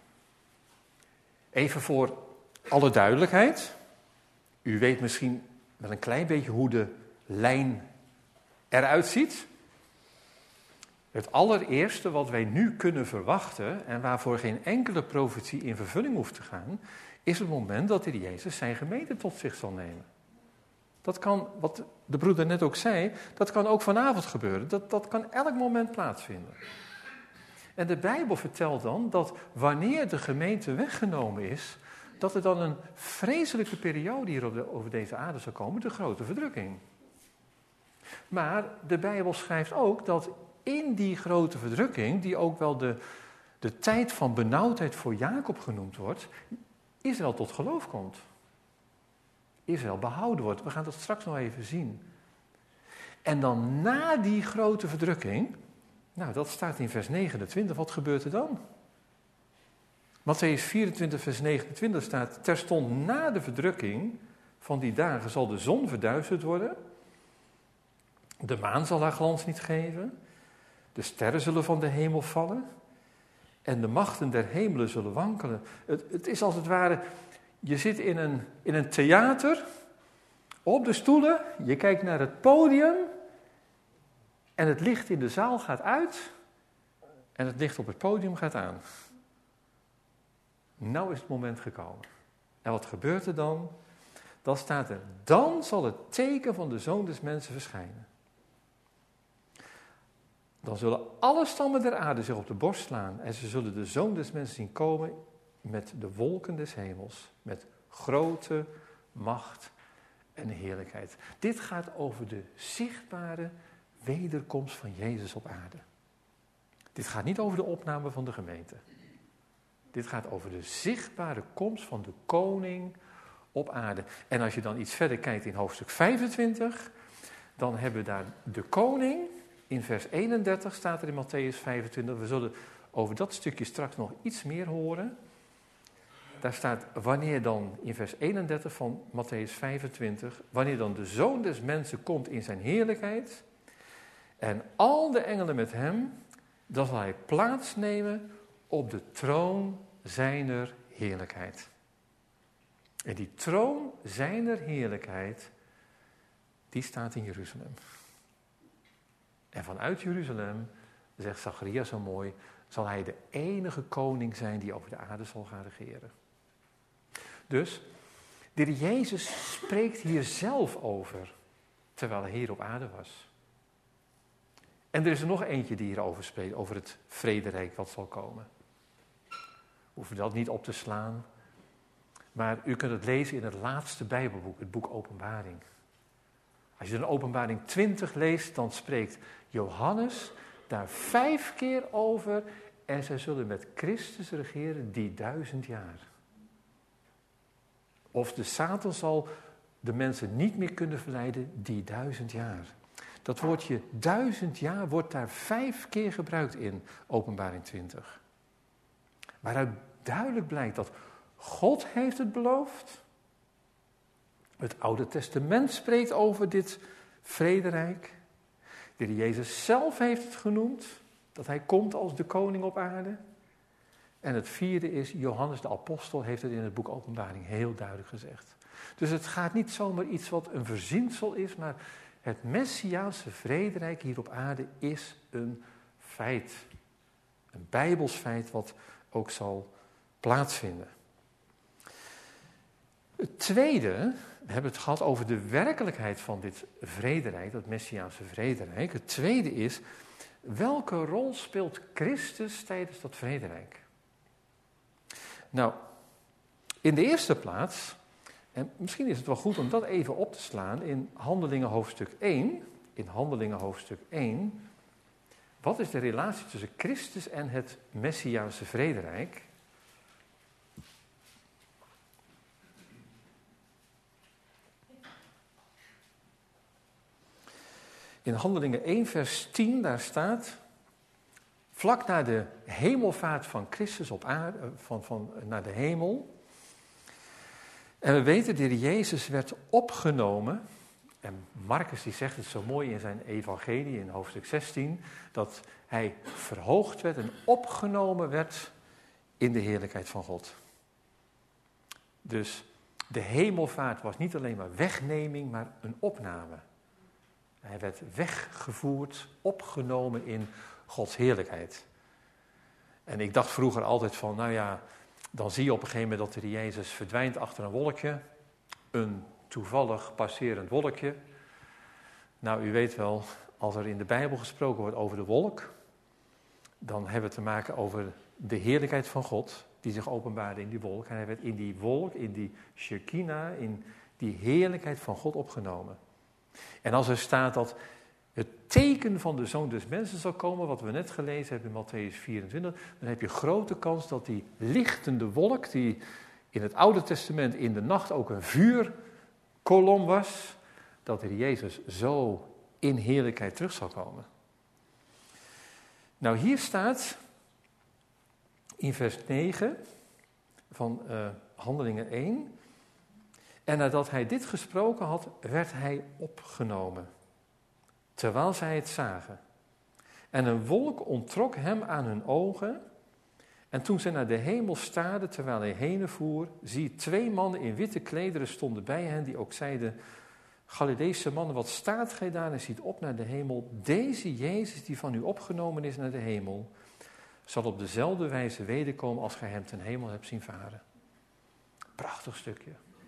Even voor alle duidelijkheid. U weet misschien wel een klein beetje hoe de lijn eruit ziet. Het allereerste wat wij nu kunnen verwachten en waarvoor geen enkele profetie in vervulling hoeft te gaan, is het moment dat de Heer Jezus zijn gemeente tot zich zal nemen. Dat kan, wat de broeder net ook zei, dat kan ook vanavond gebeuren. Dat, dat kan elk moment plaatsvinden. En de Bijbel vertelt dan dat wanneer de gemeente weggenomen is, dat er dan een vreselijke periode hier op de, over deze aarde zal komen, de grote verdrukking. Maar de Bijbel schrijft ook dat in die grote verdrukking, die ook wel de, de tijd van benauwdheid voor Jacob genoemd wordt, Israël tot geloof komt. Israël behouden wordt. We gaan dat straks nog even zien. En dan na die grote verdrukking, nou dat staat in vers negenentwintig, wat gebeurt er dan? Mattheüs vierentwintig vers negenentwintig staat, terstond na de verdrukking van die dagen zal de zon verduisterd worden, de maan zal haar glans niet geven, de sterren zullen van de hemel vallen en de machten der hemelen zullen wankelen. Het, het is als het ware, je zit in een, in een theater, op de stoelen, je kijkt naar het podium en het licht in de zaal gaat uit en het licht op het podium gaat aan. Nou is het moment gekomen. En wat gebeurt er dan? Dan staat er, dan zal het teken van de Zoon des Mensen verschijnen. Dan zullen alle stammen der aarde zich op de borst slaan en ze zullen de Zoon des Mensen zien komen met de wolken des hemels, met grote macht en heerlijkheid. Dit gaat over de zichtbare wederkomst van Jezus op aarde. Dit gaat niet over de opname van de gemeente. Dit gaat over de zichtbare komst van de koning op aarde. En als je dan iets verder kijkt in hoofdstuk vijfentwintig, dan hebben we daar de koning. In vers eenendertig staat er in Mattheüs vijfentwintig. We zullen over dat stukje straks nog iets meer horen. Daar staat, wanneer dan, in vers eenendertig van Mattheüs vijfentwintig, wanneer dan de Zoon des Mensen komt in zijn heerlijkheid en al de engelen met hem, dan zal hij plaatsnemen op de troon zijner heerlijkheid. En die troon zijner heerlijkheid, die staat in Jeruzalem. En vanuit Jeruzalem, zegt Zacharia zo mooi, zal hij de enige koning zijn die over de aarde zal gaan regeren. Dus, de Heer Jezus spreekt hier zelf over, terwijl hij hier op aarde was. En er is er nog eentje die hierover spreekt, over het vrederijk wat zal komen. We hoeven dat niet op te slaan, maar u kunt het lezen in het laatste Bijbelboek, het boek Openbaring. Als je dan Openbaring twintig leest, dan spreekt Johannes daar vijf keer over en zij zullen met Christus regeren die duizend jaar. Of de Satan zal de mensen niet meer kunnen verleiden die duizend jaar. Dat woordje duizend jaar wordt daar vijf keer gebruikt in Openbaring twintig. Waaruit duidelijk blijkt dat God heeft het beloofd. Het Oude Testament spreekt over dit vrederijk. De Heer Jezus zelf heeft het genoemd, dat hij komt als de koning op aarde. En het vierde is, Johannes de apostel heeft het in het boek Openbaring heel duidelijk gezegd. Dus het gaat niet zomaar iets wat een verzinsel is, maar het Messiaanse vrederijk hier op aarde is een feit. Een Bijbels feit wat ook zal plaatsvinden. Het tweede, we hebben het gehad over de werkelijkheid van dit vrederijk, dat Messiaanse vrederijk. Het tweede is, welke rol speelt Christus tijdens dat vrederijk? Nou, in de eerste plaats, en misschien is het wel goed om dat even op te slaan in Handelingen hoofdstuk één. In Handelingen hoofdstuk één. Wat is de relatie tussen Christus en het Messiaanse vrederijk? In Handelingen één vers tien, daar staat, vlak na de hemelvaart van Christus op aarde, van, van, naar de hemel. En we weten, de Heer Jezus werd opgenomen En Marcus die zegt het zo mooi in zijn evangelie in hoofdstuk zestien, dat hij verhoogd werd en opgenomen werd in de heerlijkheid van God. Dus de hemelvaart was niet alleen maar wegneming, maar een opname. Hij werd weggevoerd, opgenomen in Gods heerlijkheid. En ik dacht vroeger altijd van, nou ja, dan zie je op een gegeven moment dat de Jezus verdwijnt achter een wolkje. Een toevallig passerend wolkje. Nou, u weet wel, als er in de Bijbel gesproken wordt over de wolk, dan hebben we te maken over de heerlijkheid van God, die zich openbaarde in die wolk. En hij werd in die wolk, in die Shekinah, in die heerlijkheid van God opgenomen. En als er staat dat het teken van de Zoon des Mensen zal komen, wat we net gelezen hebben in Matthäus vierentwintig, dan heb je grote kans dat die lichtende wolk, die in het Oude Testament in de nacht ook een vuurkolom was, dat er Jezus zo in heerlijkheid terug zal komen. Nou, hier staat in vers negen van uh, Handelingen één. En nadat hij dit gesproken had, werd hij opgenomen, terwijl zij het zagen. En een wolk onttrok hem aan hun ogen. En toen zij naar de hemel staarden, terwijl hij heen voer, zie twee mannen in witte klederen stonden bij hen, die ook zeiden: Galileese mannen, wat staat gij daar en ziet op naar de hemel? Deze Jezus die van u opgenomen is naar de hemel, zal op dezelfde wijze wederkomen als gij hem ten hemel hebt zien varen. Prachtig stukje.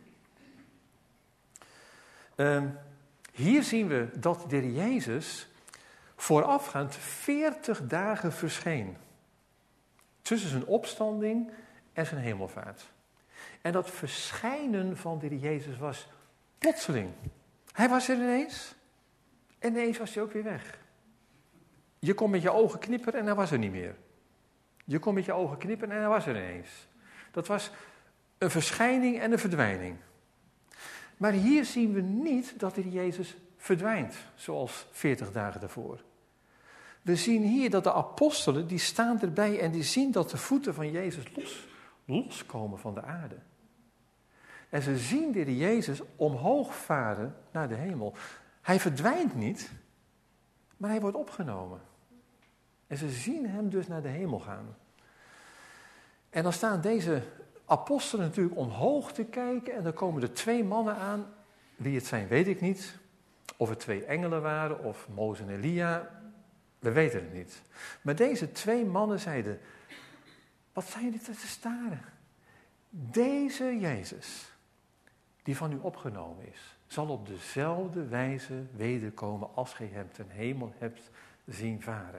Um, hier zien we dat de Heer Jezus voorafgaand veertig dagen verscheen. Tussen zijn opstanding en zijn hemelvaart. En dat verschijnen van de Heer Jezus was plotseling. Hij was er ineens. En ineens was hij ook weer weg. Je kon met je ogen knipperen en hij was er niet meer. Je kon met je ogen knipperen en hij was er ineens. Dat was een verschijning en een verdwijning. Maar hier zien we niet dat de Heer Jezus verdwijnt, zoals veertig dagen daarvoor. We zien hier dat de apostelen, die staan erbij en die zien dat de voeten van Jezus los, loskomen van de aarde. En ze zien de Heer Jezus omhoog varen naar de hemel. Hij verdwijnt niet, maar hij wordt opgenomen. En ze zien hem dus naar de hemel gaan. En dan staan deze apostelen natuurlijk omhoog te kijken en dan komen er twee mannen aan. Wie het zijn, weet ik niet. Of het twee engelen waren of Mozes en Elia, we weten het niet. Maar deze twee mannen zeiden: wat zijn jullie te staren? Deze Jezus, die van u opgenomen is, zal op dezelfde wijze wederkomen als gij hem ten hemel hebt zien varen.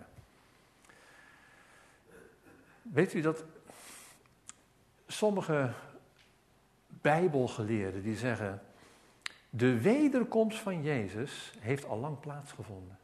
Weet u dat sommige Bijbelgeleerden die zeggen: de wederkomst van Jezus heeft al lang plaatsgevonden.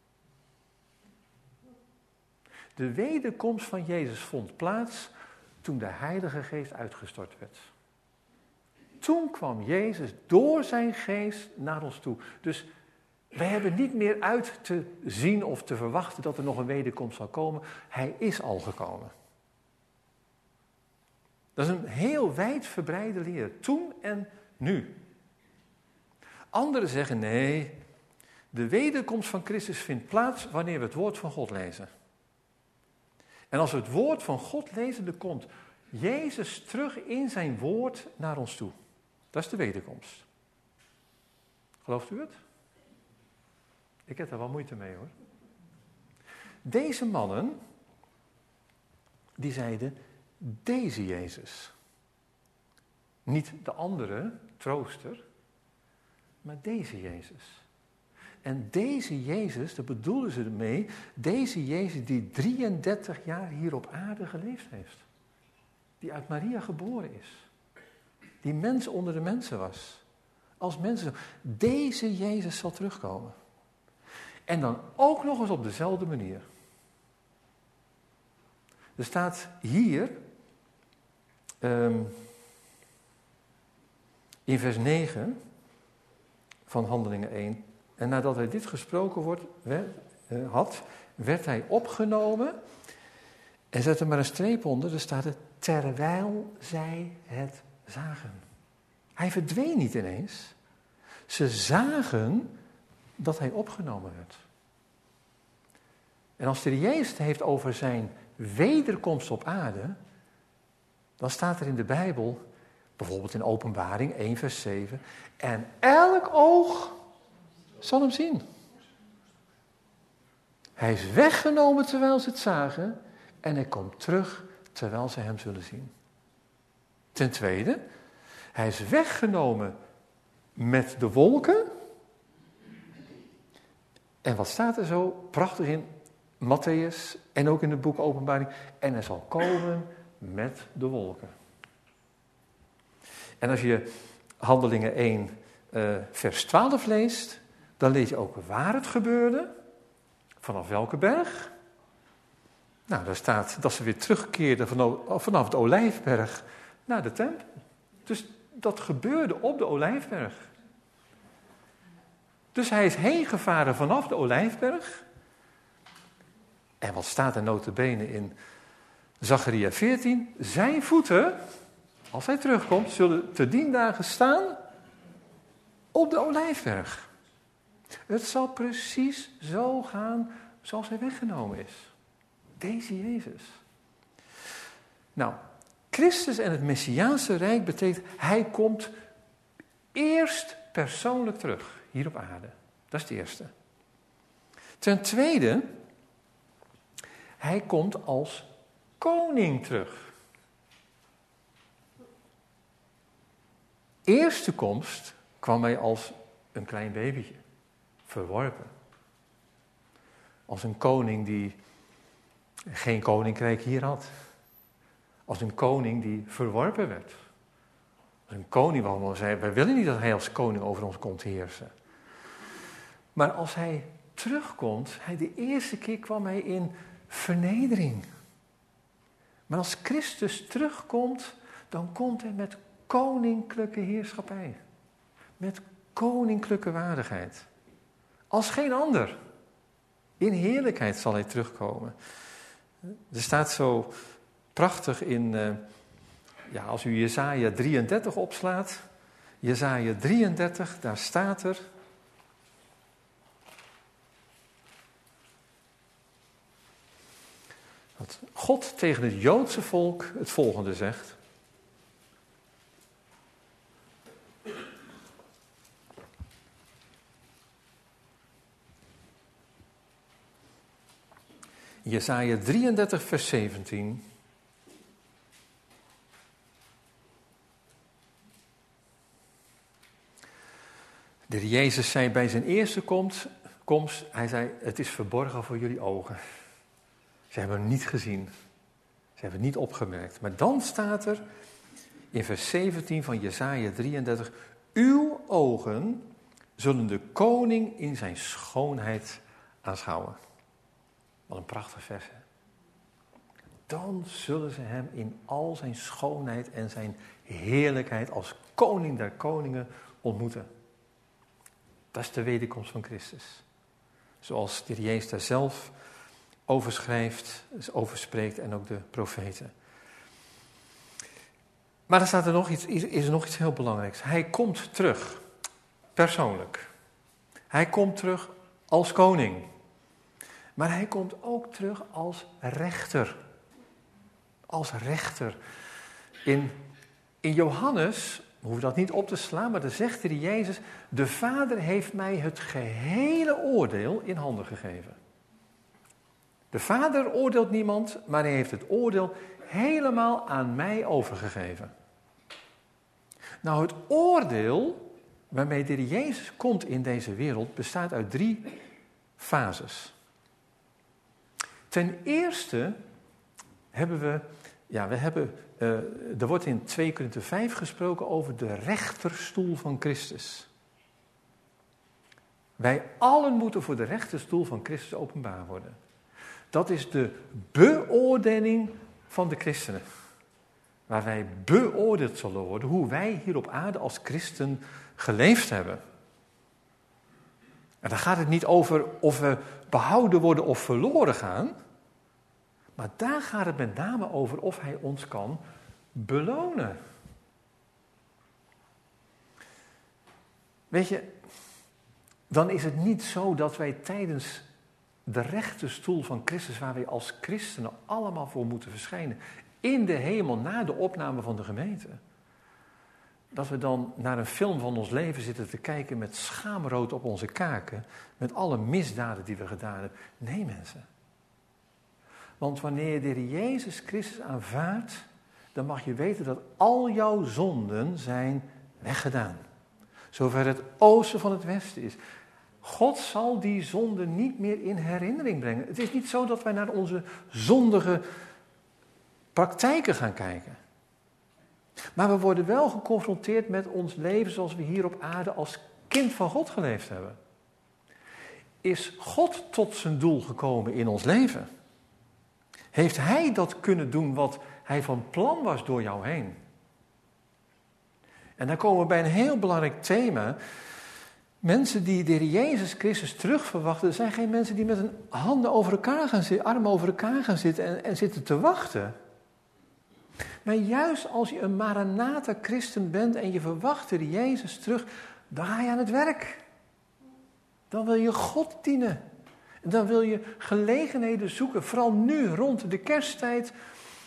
De wederkomst van Jezus vond plaats toen de Heilige Geest uitgestort werd. Toen kwam Jezus door zijn geest naar ons toe. Dus wij hebben niet meer uit te zien of te verwachten dat er nog een wederkomst zal komen. Hij is al gekomen. Dat is een heel wijdverbreide leer. Toen en nu. Anderen zeggen nee, de wederkomst van Christus vindt plaats wanneer we het woord van God lezen. En als we het woord van God lezen, dan komt Jezus terug in zijn woord naar ons toe. Dat is de wederkomst. Gelooft u het? Ik heb daar wel moeite mee hoor. Deze mannen, die zeiden: deze Jezus. Niet de andere, trooster, maar deze Jezus. En deze Jezus, daar bedoelen ze ermee, deze Jezus die drieëndertig jaar hier op aarde geleefd heeft. Die uit Maria geboren is. Die mens onder de mensen was. Als mensen. Deze Jezus zal terugkomen. En dan ook nog eens op dezelfde manier. Er staat hier, um, in vers negen van Handelingen één. En nadat hij dit gesproken wordt, werd, uh, had, werd hij opgenomen. En zet er maar een streep onder, er staat het: terwijl zij het zagen. Hij verdween niet ineens. Ze zagen dat hij opgenomen werd. En als de Heer Jezus het heeft over zijn wederkomst op aarde, dan staat er in de Bijbel, bijvoorbeeld in Openbaring één vers zeven, en elk oog zal hem zien. Hij is weggenomen terwijl ze het zagen en hij komt terug terwijl ze hem zullen zien. Ten tweede, hij is weggenomen met de wolken. En wat staat er zo prachtig in Mattheüs en ook in het boek Openbaring? En hij zal komen met de wolken. En als je Handelingen één uh, vers twaalf leest, dan lees je ook waar het gebeurde. Vanaf welke berg? Nou, daar staat dat ze weer terugkeerden vanaf de Olijfberg naar de tempel. Dus dat gebeurde op de Olijfberg. Dus hij is heen gevaren vanaf de Olijfberg. En wat staat er nota bene in Zacharia veertien? Zijn voeten, als hij terugkomt, zullen te dien dagen staan op de Olijfberg. Het zal precies zo gaan zoals hij weggenomen is. Deze Jezus. Nou, Christus en het Messiaanse Rijk betekent, hij komt eerst persoonlijk terug, hier op aarde. Dat is het eerste. Ten tweede, hij komt als koning terug. Eerste komst kwam hij als een klein babytje, verworpen. Als een koning die geen koninkrijk hier had. Als een koning die verworpen werd. Als een koning waarvan we zeiden, wij willen niet dat hij als koning over ons komt heersen. Maar als hij terugkomt, hij de eerste keer kwam hij in vernedering. Maar als Christus terugkomt, dan komt hij met koninklijke heerschappij. Met koninklijke waardigheid. Als geen ander. In heerlijkheid zal hij terugkomen. Er staat zo prachtig in, uh, ja, als u Jesaja drieëndertig opslaat. Jesaja drieëndertig, daar staat er. Dat God tegen het Joodse volk het volgende zegt. Jesaja drieëndertig vers zeventien. De Heer Jezus zei bij zijn eerste komst, komst, hij zei, het is verborgen voor jullie ogen. Ze hebben hem niet gezien. Ze hebben het niet opgemerkt. Maar dan staat er in vers zeventien van Jesaja drieëndertig, uw ogen zullen de koning in zijn schoonheid aanschouwen. Wat een prachtig vers, hè? Dan zullen ze hem in al zijn schoonheid en zijn heerlijkheid als koning der koningen ontmoeten. Dat is de wederkomst van Christus. Zoals de Heer Jezus daar zelf over schrijft, over spreekt en ook de profeten. Maar er staat er nog iets, is er nog iets heel belangrijks. Hij komt terug, persoonlijk. Hij komt terug als koning. Maar hij komt ook terug als rechter. Als rechter. In, in Johannes, we hoeven dat niet op te slaan, maar dan zegt de Jezus, de Vader heeft mij het gehele oordeel in handen gegeven. De Vader oordeelt niemand, maar hij heeft het oordeel helemaal aan mij overgegeven. Nou, het oordeel waarmee de Jezus komt in deze wereld bestaat uit drie fases. Ten eerste hebben we, ja, we hebben, uh, er wordt in twee Korinthe vijf gesproken over de rechterstoel van Christus. Wij allen moeten voor de rechterstoel van Christus openbaar worden. Dat is de beoordeling van de christenen. Waar wij beoordeeld zullen worden hoe wij hier op aarde als christen geleefd hebben. En dan gaat het niet over of we behouden worden of verloren gaan. Maar daar gaat het met name over of hij ons kan Weet je, dan is het niet zo dat wij tijdens de rechte stoel van Christus, waar wij als christenen allemaal voor moeten verschijnen, in de hemel, na de opname van de gemeente, dat we dan naar een film van ons leven zitten te kijken met schaamrood op onze kaken, met alle misdaden die we gedaan hebben. Nee, mensen. Want wanneer je de Heer Jezus Christus aanvaardt, dan mag je weten dat al jouw zonden zijn weggedaan. Zover het oosten van het westen is. God zal die zonde niet meer in herinnering brengen. Het is niet zo dat wij naar onze zondige praktijken gaan kijken. Maar we worden wel geconfronteerd met ons leven zoals we hier op aarde als kind van God geleefd hebben. Is God tot zijn doel gekomen in ons leven? Heeft Hij dat kunnen doen wat Hij van plan was door jou heen? En dan komen we bij een heel belangrijk thema. Mensen die de Heer Jezus Christus terugverwachten, zijn geen mensen die met hun handen over elkaar gaan zitten, armen over elkaar gaan zitten en, en zitten te wachten. Maar juist als je een Maranatha-christen bent en je verwacht de Heer Jezus terug, dan ga je aan het werk. Dan wil je God dienen. En dan wil je gelegenheden zoeken, vooral nu rond de kersttijd.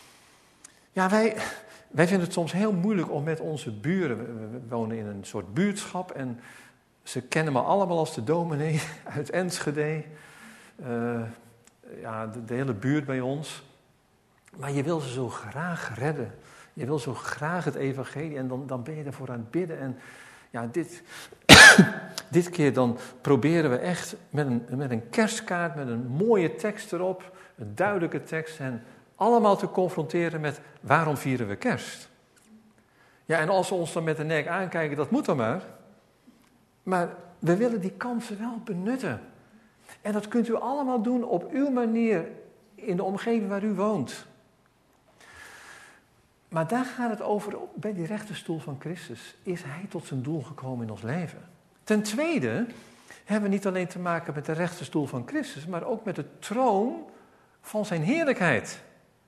Ja, wij, wij vinden het soms heel moeilijk om met onze buren, we, we wonen in een soort buurtschap en ze kennen me allemaal als de dominee uit Enschede. Uh, ja, de, de hele buurt bij ons. Maar je wil ze zo graag redden. Je wil zo graag het evangelie en dan, dan ben je ervoor aan het bidden. En ja, dit, dit keer dan proberen we echt met een, met een kerstkaart, met een mooie tekst erop, een duidelijke tekst, en allemaal te confronteren met waarom vieren we kerst. Ja, en als ze ons dan met de nek aankijken, dat moet dan maar. Maar we willen die kansen wel benutten. En dat kunt u allemaal doen op uw manier in de omgeving waar u woont. Maar daar gaat het over, bij die rechterstoel van Christus. Is Hij tot zijn doel gekomen in ons leven? Ten tweede hebben we niet alleen te maken met de rechterstoel van Christus, maar ook met de troon van zijn heerlijkheid.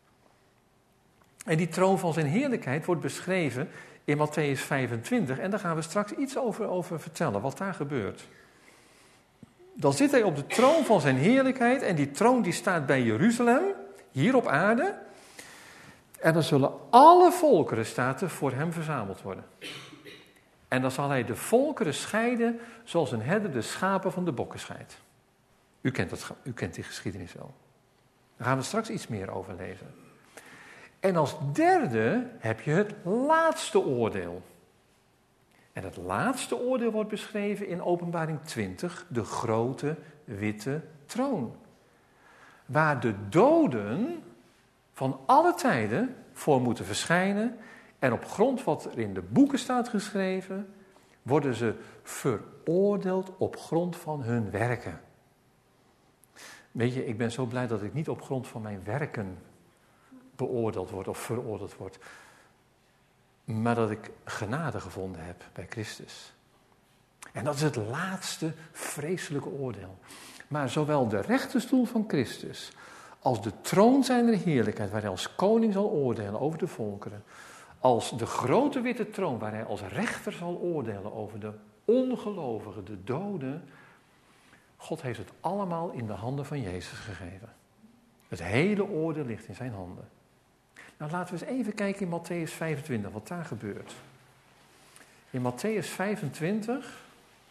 En die troon van zijn heerlijkheid wordt beschreven in Mattheüs vijfentwintig. En daar gaan we straks iets over, over vertellen, wat daar gebeurt. Dan zit hij op de troon van zijn heerlijkheid en die troon die staat bij Jeruzalem, hier op aarde. En dan zullen alle volkeren, staat er, voor hem verzameld worden. En dan zal hij de volkeren scheiden zoals een herder de schapen van de bokken scheidt. U kent, dat, u kent die geschiedenis wel. Daar gaan we straks iets meer over lezen. En als derde heb je het laatste oordeel. En het laatste oordeel wordt beschreven in Openbaring twintig, de grote witte troon. Waar de doden van alle tijden voor moeten verschijnen. En op grond wat er in de boeken staat geschreven, worden ze veroordeeld op grond van hun werken. Weet je, ik ben zo blij dat ik niet op grond van mijn werken beoordeeld word of veroordeeld word. Maar dat ik genade gevonden heb bij Christus. En dat is het laatste vreselijke oordeel. Maar zowel de rechterstoel van Christus als de troon zijner heerlijkheid, waar hij als koning zal oordelen over de volkeren, als de grote witte troon, waar hij als rechter zal oordelen over de ongelovigen, de doden. God heeft het allemaal in de handen van Jezus gegeven. Het hele oordeel ligt in zijn handen. Nou, laten we eens even kijken in Mattheüs vijfentwintig, wat daar gebeurt. In Mattheüs vijfentwintig,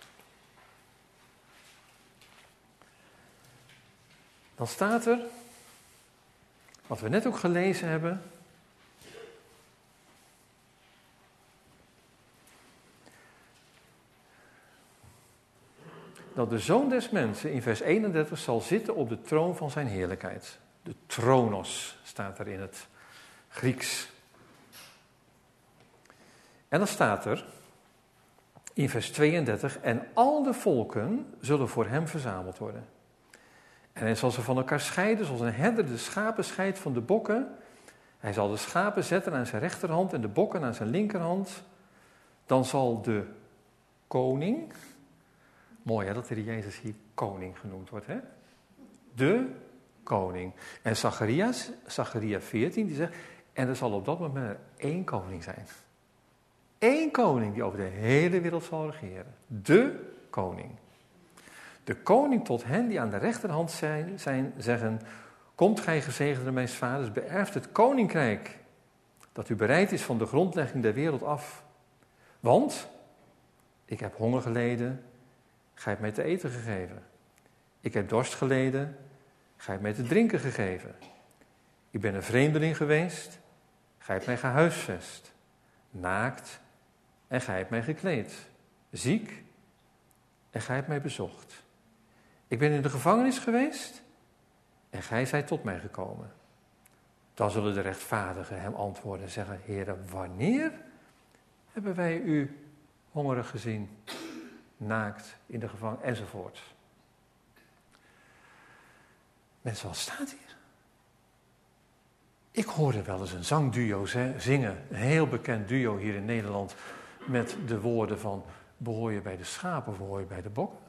dan staat er, wat we net ook gelezen hebben, dat de Zoon des Mensen in vers eenendertig zal zitten op de troon van zijn heerlijkheid. De tronos staat er in het Grieks. En dan staat er in vers tweeëndertig, en al de volken zullen voor hem verzameld worden. En hij zal ze van elkaar scheiden, zoals een herder de schapen scheidt van de bokken. Hij zal de schapen zetten aan zijn rechterhand en de bokken aan zijn linkerhand. Dan zal de koning, mooi hè, dat de Jezus hier koning genoemd wordt, hè? De koning. En Zacharias, Zacharia veertien, die zegt, en er zal op dat moment maar één koning zijn. Eén koning die over de hele wereld zal regeren. De koning. De koning tot hen die aan de rechterhand zijn, zijn zeggen, komt gij gezegende mijns vaders, beërft het koninkrijk dat u bereid is van de grondlegging der wereld af. Want ik heb honger geleden, gij hebt mij te eten gegeven. Ik heb dorst geleden, gij hebt mij te drinken gegeven. Ik ben een vreemdeling geweest, gij hebt mij gehuisvest. Naakt en gij hebt mij gekleed. Ziek en gij hebt mij bezocht. Ik ben in de gevangenis geweest en gij zijt tot mij gekomen. Dan zullen de rechtvaardigen hem antwoorden en zeggen, Heere, wanneer hebben wij u hongerig gezien, naakt, in de gevangenis, enzovoort. Mensen, wat staat hier? Ik hoorde wel eens een zangduo zingen, een heel bekend duo hier in Nederland, met de woorden van, behoor je bij de schapen of behoor je bij de bokken?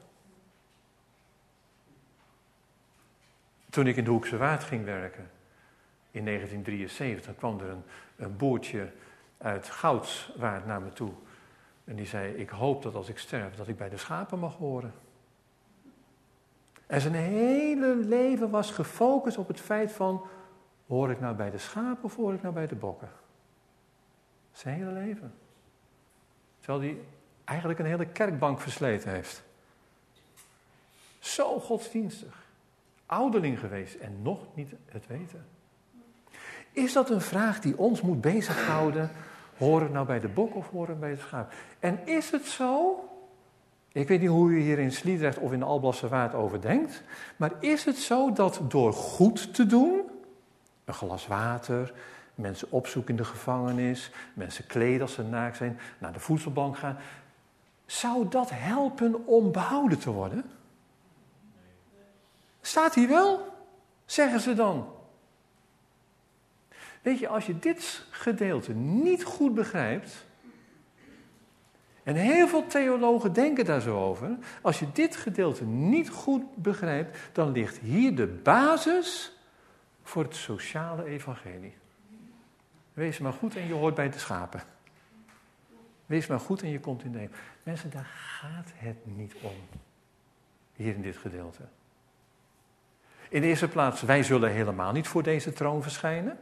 Toen ik in de Hoekse Waard ging werken, in negentien drieënzeventig, kwam er een, een boertje uit Goudswaard naar me toe. En die zei, ik hoop dat als ik sterf, dat ik bij de schapen mag horen. En zijn hele leven was gefocust op het feit van, hoor ik nou bij de schapen of hoor ik nou bij de bokken? Zijn hele leven. Terwijl hij eigenlijk een hele kerkbank versleten heeft. Zo godsdienstig. Ouderling geweest en nog niet het weten. Is dat een vraag die ons moet bezighouden? Hoor ik nou bij de bok of hoor ik bij de schaap? En is het zo? Ik weet niet hoe u hier in Sliedrecht of in de Alblasserwaard over denkt. Maar is het zo dat door goed te doen, een glas water, mensen opzoeken in de gevangenis, mensen kleden als ze naakt zijn, naar de voedselbank gaan, zou dat helpen om behouden te worden? Staat hier wel, zeggen ze dan. Weet je, als je dit gedeelte niet goed begrijpt, en heel veel theologen denken daar zo over, als je dit gedeelte niet goed begrijpt, dan ligt hier de basis voor het sociale evangelie. Wees maar goed en je hoort bij de schapen. Wees maar goed en je komt in de hemel. Mensen, daar gaat het niet om. Hier in dit gedeelte. In de eerste plaats, wij zullen helemaal niet voor deze troon verschijnen.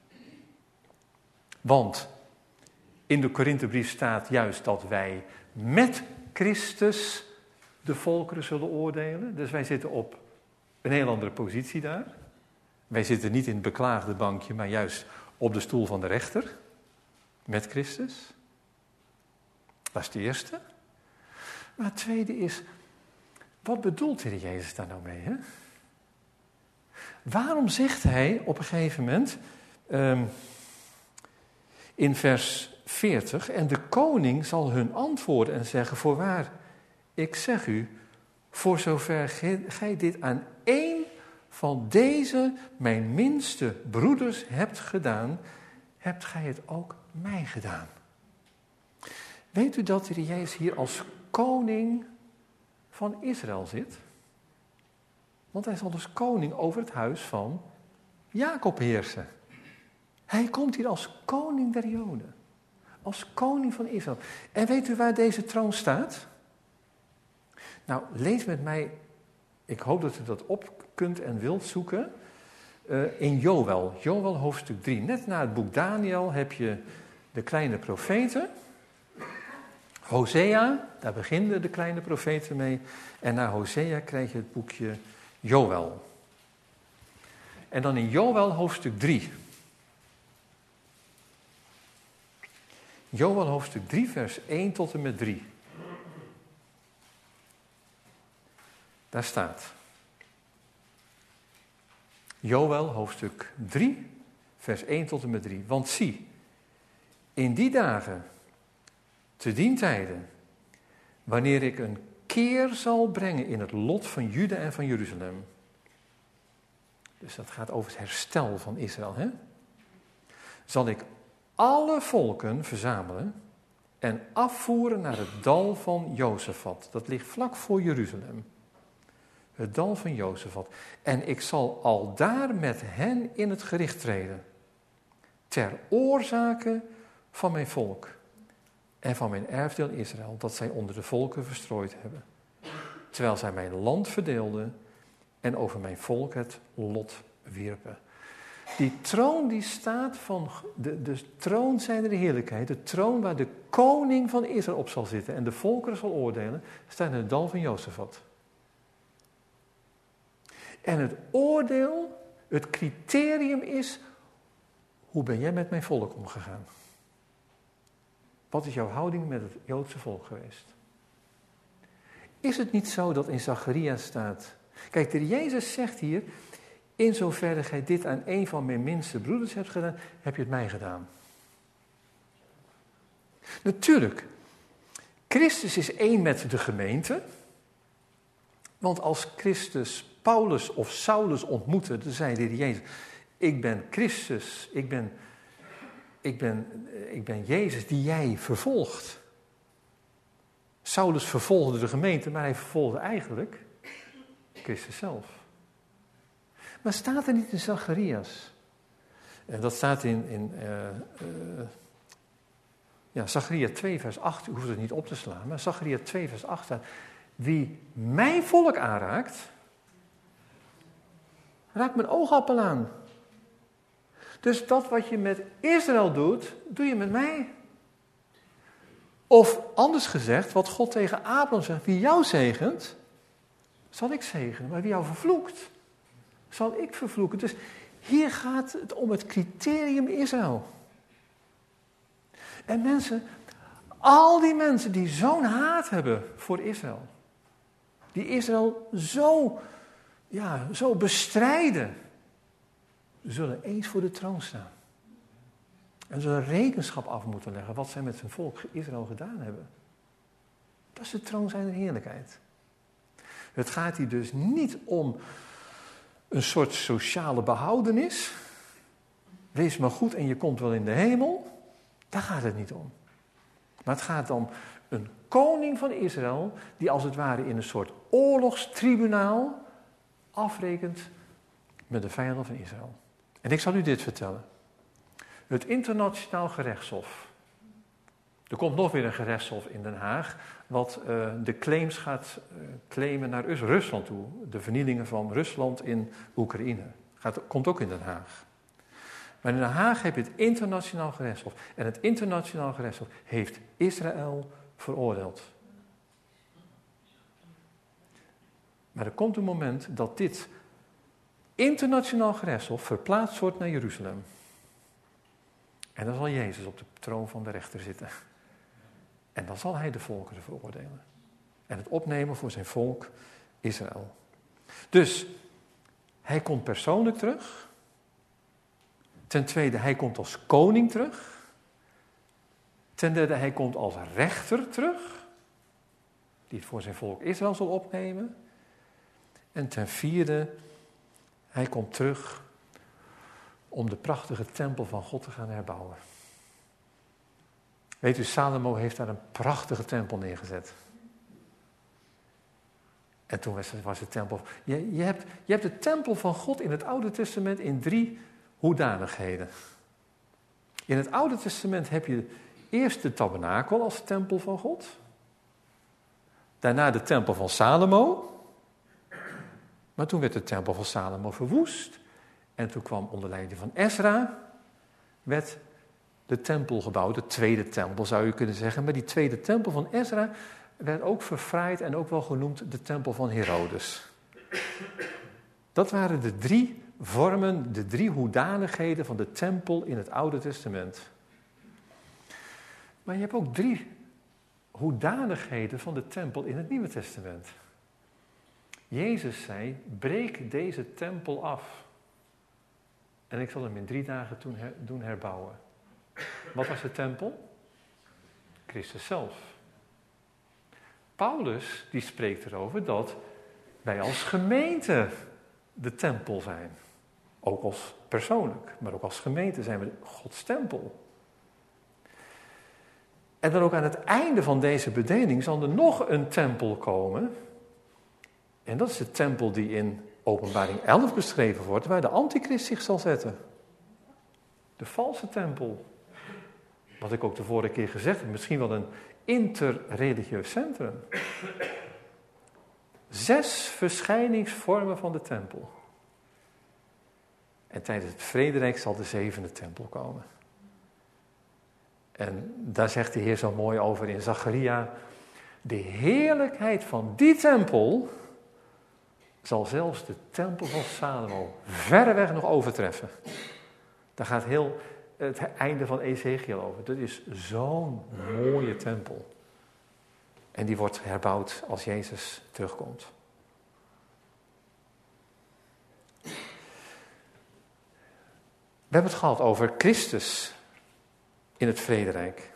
Want in de Korinthebrief staat juist dat wij met Christus de volkeren zullen oordelen. Dus wij zitten op een heel andere positie daar. Wij zitten niet in het beklaagde bankje, maar juist op de stoel van de rechter. Met Christus. Dat is het eerste. Maar het tweede is, wat bedoelt de Heer Jezus daar nou mee? Hè? Waarom zegt hij op een gegeven moment, um, in vers veertig, en de koning zal hun antwoorden en zeggen, voorwaar, ik zeg u, voor zover gij dit aan één van deze, mijn minste broeders, hebt gedaan, hebt gij het ook mij gedaan. Weet u dat de Heer Jezus hier als koning van Israël zit? Want hij zal als koning over het huis van Jacob heersen. Hij komt hier als koning der Joden. Als koning van Israël. En weet u waar deze troon staat? Nou, lees met mij, ik hoop dat u dat op kunt en wilt zoeken, uh, in Joël. Joël hoofdstuk drie. Net na het boek Daniel heb je de kleine profeten. Hosea, daar beginnen de kleine profeten mee. En na Hosea krijg je het boekje Joël. En dan in Joël hoofdstuk drie. Joël hoofdstuk drie, vers één tot en met drie. Daar staat. Joël hoofdstuk drie, vers één tot en met drie. Want zie, in die dagen, te dien tijden, wanneer ik een keer zal brengen in het lot van Juda en van Jeruzalem. Dus dat gaat over het herstel van Israël, hè? Zal ik alle volken verzamelen en afvoeren naar het dal van Jozefat. Dat ligt vlak voor Jeruzalem. Het dal van Jozefat. En ik zal aldaar met hen in het gericht treden. Ter oorzake van mijn volk. en van mijn erfdeel Israël, dat zij onder de volken verstrooid hebben. Terwijl zij mijn land verdeelden en over mijn volk het lot wierpen. Die troon die staat van, de, de troon zijn de heerlijkheid, de troon waar de koning van Israël op zal zitten en de volkeren zal oordelen, staat in het dal van Jozefat. En het oordeel, het criterium is, hoe ben jij met mijn volk omgegaan? Wat is jouw houding met het Joodse volk geweest? Is het niet zo dat in Zacharia staat, kijk, de Jezus zegt hier, in zoverre gij dit aan een van mijn minste broeders hebt gedaan, heb je het mij gedaan. Natuurlijk, Christus is één met de gemeente. Want als Christus Paulus of Saulus ontmoette, dan zei de Heer Jezus, ik ben Christus, ik ben, ik ben, ik ben Jezus die jij vervolgt. Saulus vervolgde de gemeente, maar hij vervolgde eigenlijk Christus zelf. Maar staat er niet in Zacharias? En dat staat in, in uh, uh, ja, Zacharia twee vers acht, u hoeft het niet op te slaan, maar Zacharia twee vers acht staat, wie mijn volk aanraakt, raakt mijn oogappel aan. Dus dat wat je met Israël doet, doe je met mij. Of anders gezegd, wat God tegen Abraham zegt, wie jou zegent, zal ik zegenen, maar wie jou vervloekt, zal ik vervloeken. Dus hier gaat het om het criterium Israël. En mensen, al die mensen die zo'n haat hebben voor Israël, die Israël zo, ja, zo bestrijden, zullen eens voor de troon staan. En zullen rekenschap af moeten leggen wat zij met zijn volk Israël gedaan hebben. Dat is de troon zijner heerlijkheid. Het gaat hier dus niet om een soort sociale behoudenis. Wees maar goed en je komt wel in de hemel. Daar gaat het niet om. Maar het gaat om een koning van Israël die als het ware in een soort oorlogstribunaal afrekent met de vijanden van Israël. En ik zal u dit vertellen. Het internationaal gerechtshof. Er komt nog weer een gerechtshof in Den Haag, wat uh, de claims gaat uh, claimen naar Rusland toe. De vernielingen van Rusland in Oekraïne. Gaat, komt ook in Den Haag. Maar in Den Haag heb je het internationaal gerechtshof. En het internationaal gerechtshof heeft Israël veroordeeld. Maar er komt een moment dat dit internationaal gerechtshof verplaatst wordt naar Jeruzalem. En dan zal Jezus op de troon van de rechter zitten. En dan zal hij de volkeren veroordelen. En het opnemen voor zijn volk Israël. Dus, hij komt persoonlijk terug. Ten tweede, hij komt als koning terug. Ten derde, hij komt als rechter terug. Die het voor zijn volk Israël zal opnemen. En ten vierde, hij komt terug om de prachtige tempel van God te gaan herbouwen. Weet u, Salomo heeft daar een prachtige tempel neergezet. En toen was het, was het tempel... Je, je, hebt, je hebt de tempel van God in het Oude Testament in drie hoedanigheden. In het Oude Testament heb je eerst de tabernakel als tempel van God. Daarna de tempel van Salomo. Maar toen werd de tempel van Salomo verwoest. En toen kwam onder leiding van Ezra, werd de tempel gebouwd, de tweede tempel zou je kunnen zeggen. Maar die tweede tempel van Ezra werd ook verfraaid en ook wel genoemd de tempel van Herodes. Dat waren de drie vormen, de drie hoedanigheden van de tempel in het Oude Testament. Maar je hebt ook drie hoedanigheden van de tempel in het Nieuwe Testament. Jezus zei, breek deze tempel af. En ik zal hem in drie dagen toen her, doen herbouwen. Wat was de tempel? Christus zelf. Paulus die spreekt erover dat wij als gemeente de tempel zijn. Ook als persoonlijk, maar ook als gemeente zijn we Gods tempel. En dan ook aan het einde van deze bedeling zal er nog een tempel komen. En dat is de tempel die in Openbaring elf beschreven wordt, waar de antichrist zich zal zetten. De valse tempel. wat ik ook de vorige keer gezegd heb, misschien wel een interreligieus centrum. Zes verschijningsvormen van de tempel. En tijdens het vrederijk zal de zevende tempel komen. En daar zegt de Heer zo mooi over in Zacharia: de heerlijkheid van die tempel zal zelfs de tempel van Salomo verreweg nog overtreffen. Daar gaat heel het einde van Ezekiel over. Dat is zo'n mooie tempel. En die wordt herbouwd als Jezus terugkomt. We hebben het gehad over Christus in het vrederijk.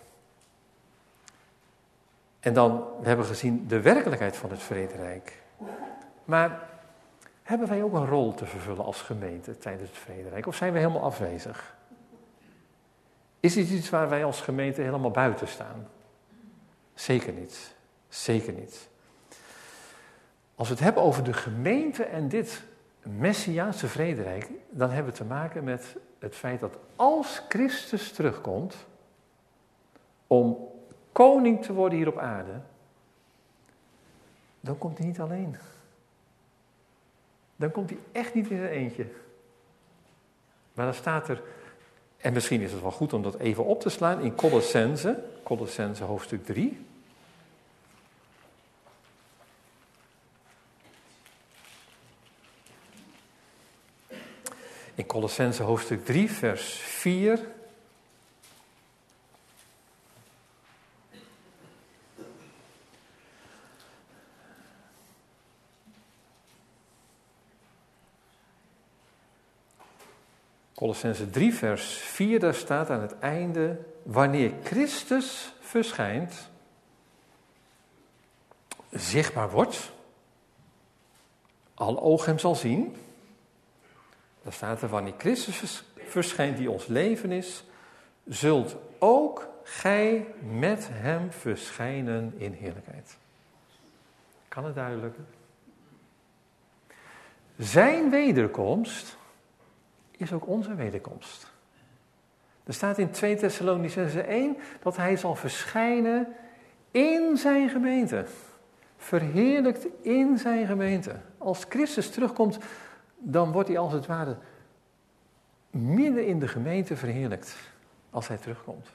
En dan, we hebben gezien de werkelijkheid van het vrederijk. Maar hebben wij ook een rol te vervullen als gemeente tijdens het vrederijk? Of zijn we helemaal afwezig? Is dit iets waar wij als gemeente helemaal buiten staan? Zeker niet. Zeker niet. Als we het hebben over de gemeente en dit Messiaanse vrederijk, dan hebben we te maken met het feit dat als Christus terugkomt om koning te worden hier op aarde, dan komt hij niet alleen. Dan komt hij echt niet in zijn eentje. Maar dan staat er, en misschien is het wel goed om dat even op te slaan, in Colossense, Colossense hoofdstuk drie. In Colossense hoofdstuk drie, vers vier. Colossense drie, vers vier, daar staat aan het einde: wanneer Christus verschijnt, zichtbaar wordt, al oog hem zal zien. Daar staat er: wanneer Christus verschijnt die ons leven is, zult ook gij met hem verschijnen in heerlijkheid. Kan het duidelijker? Zijn wederkomst is ook onze wederkomst. Er staat in twee Thessalonicenzen één dat hij zal verschijnen in zijn gemeente. Verheerlijkt in zijn gemeente. Als Christus terugkomt, dan wordt hij als het ware midden in de gemeente verheerlijkt. Als hij terugkomt.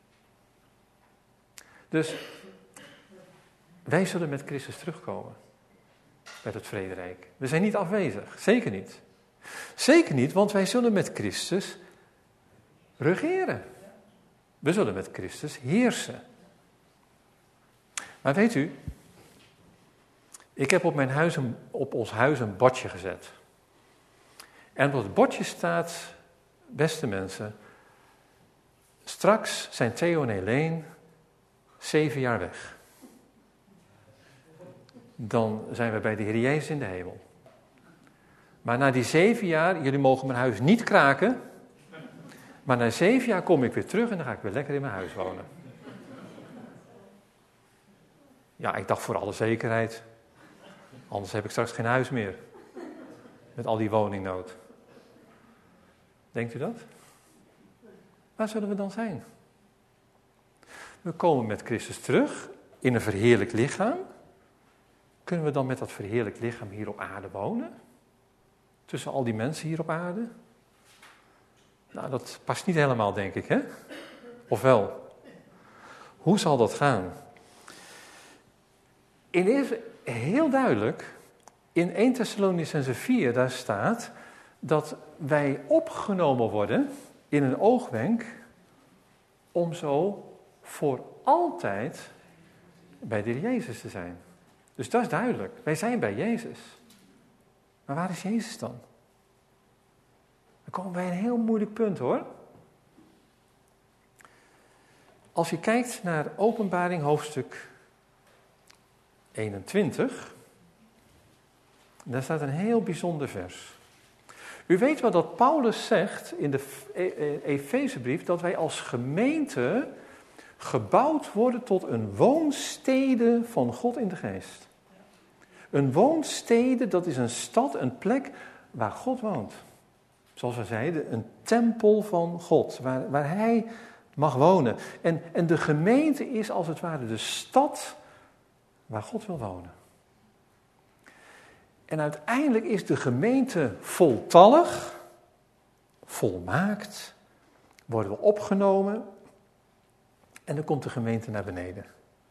Dus wij zullen met Christus terugkomen. Met het vrederijk. We zijn niet afwezig. Zeker niet. Zeker niet, want wij zullen met Christus regeren. We zullen met Christus heersen. Maar weet u, ik heb op, mijn huis een, op ons huis een bordje gezet. En op het bordje staat: beste mensen, straks zijn Theo en Helene zeven jaar weg. Dan zijn we bij de Heer Jezus in de hemel. Maar na die zeven jaar, jullie mogen mijn huis niet kraken, maar na zeven jaar kom ik weer terug en dan ga ik weer lekker in mijn huis wonen. Ja, ik dacht voor alle zekerheid, anders heb ik straks geen huis meer. Met al die woningnood. Denkt u dat? Waar zullen we dan zijn? We komen met Christus terug in een verheerlijkt lichaam. Kunnen we dan met dat verheerlijkt lichaam hier op aarde wonen? Tussen al die mensen hier op aarde? Nou, dat past niet helemaal, denk ik, hè? Of wel? Hoe zal dat gaan? In eerste, heel duidelijk, in eerste Thessalonicenzen vier, daar staat dat wij opgenomen worden in een oogwenk om zo voor altijd bij de Heer Jezus te zijn. Dus dat is duidelijk. Wij zijn bij Jezus. Maar waar is Jezus dan? Dan komen we bij een heel moeilijk punt, hoor. Als je kijkt naar Openbaring hoofdstuk eenentwintig, daar staat een heel bijzonder vers. U weet wel dat Paulus zegt in de Efezebrief dat wij als gemeente gebouwd worden tot een woonstede van God in de geest. Een woonstede, dat is een stad, een plek waar God woont. Zoals we zeiden, een tempel van God, waar, waar hij mag wonen. En, en de gemeente is als het ware de stad waar God wil wonen. En uiteindelijk is de gemeente voltallig, volmaakt, worden we opgenomen en dan komt de gemeente naar beneden.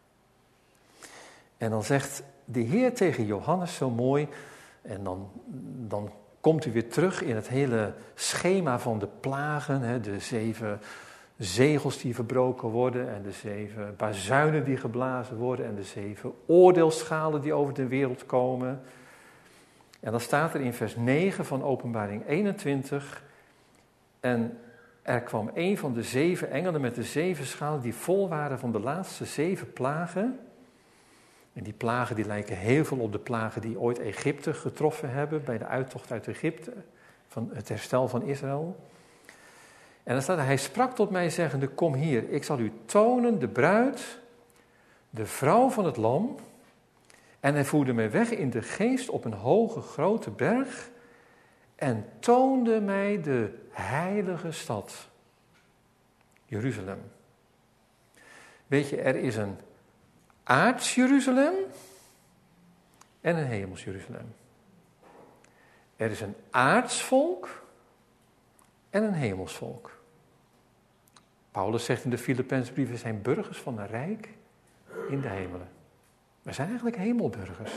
En dan zegt de Heer tegen Johannes zo mooi, en dan, dan komt u weer terug in het hele schema van de plagen, hè, de zeven zegels die verbroken worden en de zeven bazuinen die geblazen worden en de zeven oordeelschalen die over de wereld komen. En dan staat er in vers negen van Openbaring eenentwintig, en er kwam een van de zeven engelen met de zeven schalen die vol waren van de laatste zeven plagen. En die plagen die lijken heel veel op de plagen die ooit Egypte getroffen hebben bij de uittocht uit Egypte, van het herstel van Israël. En dan staat er, hij sprak tot mij zeggende, kom hier, ik zal u tonen de bruid, de vrouw van het lam. En hij voerde mij weg in de geest op een hoge grote berg en toonde mij de heilige stad, Jeruzalem. Weet je, er is een aards Jeruzalem en een hemels Jeruzalem. Er is een aards volk en een hemels volk. Paulus zegt in de Filippenzenbrief, we zijn burgers van een rijk in de hemelen. We zijn eigenlijk hemelburgers.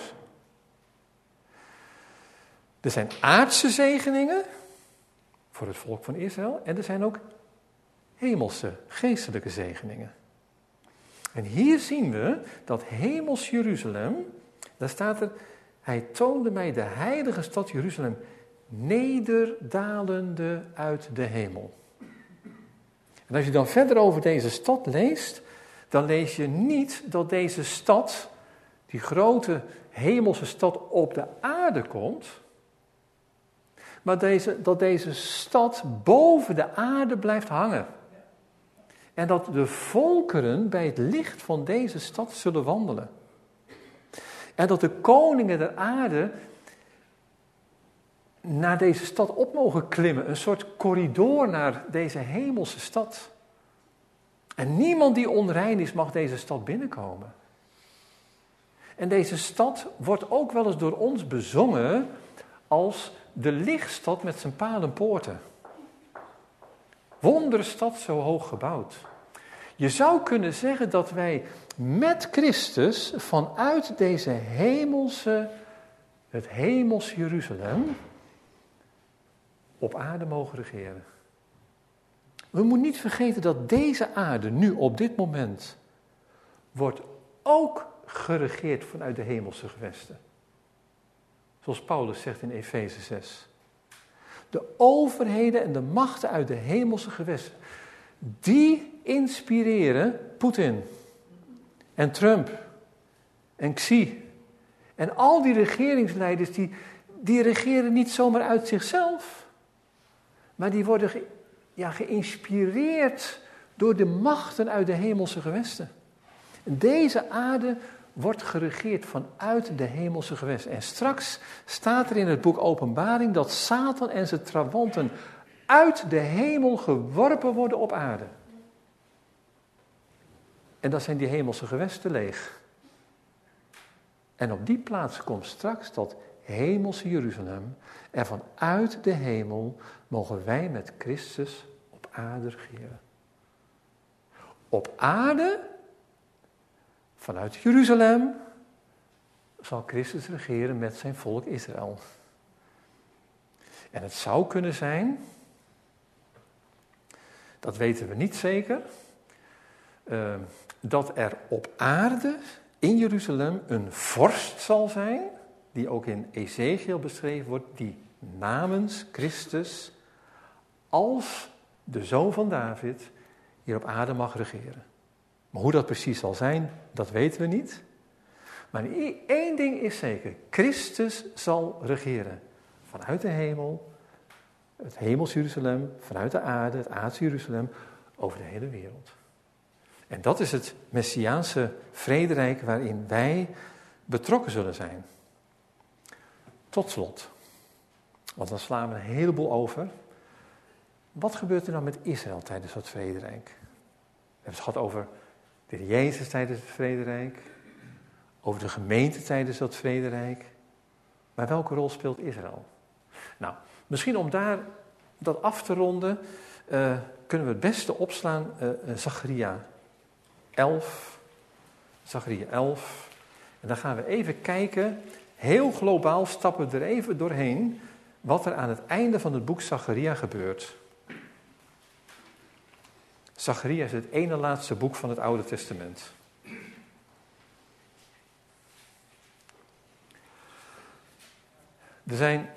Er zijn aardse zegeningen voor het volk van Israël en er zijn ook hemelse, geestelijke zegeningen. En hier zien we dat hemels Jeruzalem, daar staat er, hij toonde mij de heilige stad Jeruzalem, nederdalende uit de hemel. En als je dan verder over deze stad leest, dan lees je niet dat deze stad, die grote hemelse stad, op de aarde komt, maar deze, dat deze stad boven de aarde blijft hangen. En dat de volkeren bij het licht van deze stad zullen wandelen. En dat de koningen der aarde naar deze stad op mogen klimmen. Een soort corridor naar deze hemelse stad. En niemand die onrein is mag deze stad binnenkomen. En deze stad wordt ook wel eens door ons bezongen als de lichtstad met zijn palenpoorten. Wonderstad zo hoog gebouwd. Je zou kunnen zeggen dat wij met Christus vanuit deze hemelse, het hemels Jeruzalem, op aarde mogen regeren. We moeten niet vergeten dat deze aarde nu op dit moment wordt ook geregeerd vanuit de hemelse gewesten. Zoals Paulus zegt in Efeze zes. De overheden en de machten uit de hemelse gewesten, die inspireren Poetin en Trump en Xi en al die regeringsleiders, die, die regeren niet zomaar uit zichzelf, maar die worden ge, ja, geïnspireerd door de machten uit de hemelse gewesten. Deze aarde wordt geregeerd vanuit de hemelse gewesten. En straks staat er in het boek Openbaring dat Satan en zijn trawanten uit de hemel geworpen worden op aarde. En dan zijn die hemelse gewesten leeg. En op die plaats komt straks dat hemelse Jeruzalem. En vanuit de hemel mogen wij met Christus op aarde regeren. Op aarde, vanuit Jeruzalem, zal Christus regeren met zijn volk Israël. En het zou kunnen zijn, dat weten we niet zeker, uh, dat er op aarde in Jeruzalem een vorst zal zijn, die ook in Ezekiel beschreven wordt, die namens Christus als de zoon van David hier op aarde mag regeren. Maar hoe dat precies zal zijn, dat weten we niet. Maar één ding is zeker, Christus zal regeren. Vanuit de hemel, het hemels Jeruzalem, vanuit de aarde, het aardse Jeruzalem, over de hele wereld. En dat is het Messiaanse vrederijk waarin wij betrokken zullen zijn. Tot slot, want dan slaan we een heleboel over. Wat gebeurt er dan met Israël tijdens dat vrederijk? hebben het gehad over de Heer Jezus tijdens het vrederijk, over de gemeente tijdens dat vrederijk. Maar welke rol speelt Israël? Nou, misschien om daar dat af te ronden, uh, kunnen we het beste opslaan uh, uh, Zacharia elf. Zacharia elf. En dan gaan we even kijken, heel globaal stappen we er even doorheen, wat er aan het einde van het boek Zacharia gebeurt. Zacharia is het ene laatste boek van het Oude Testament. Er zijn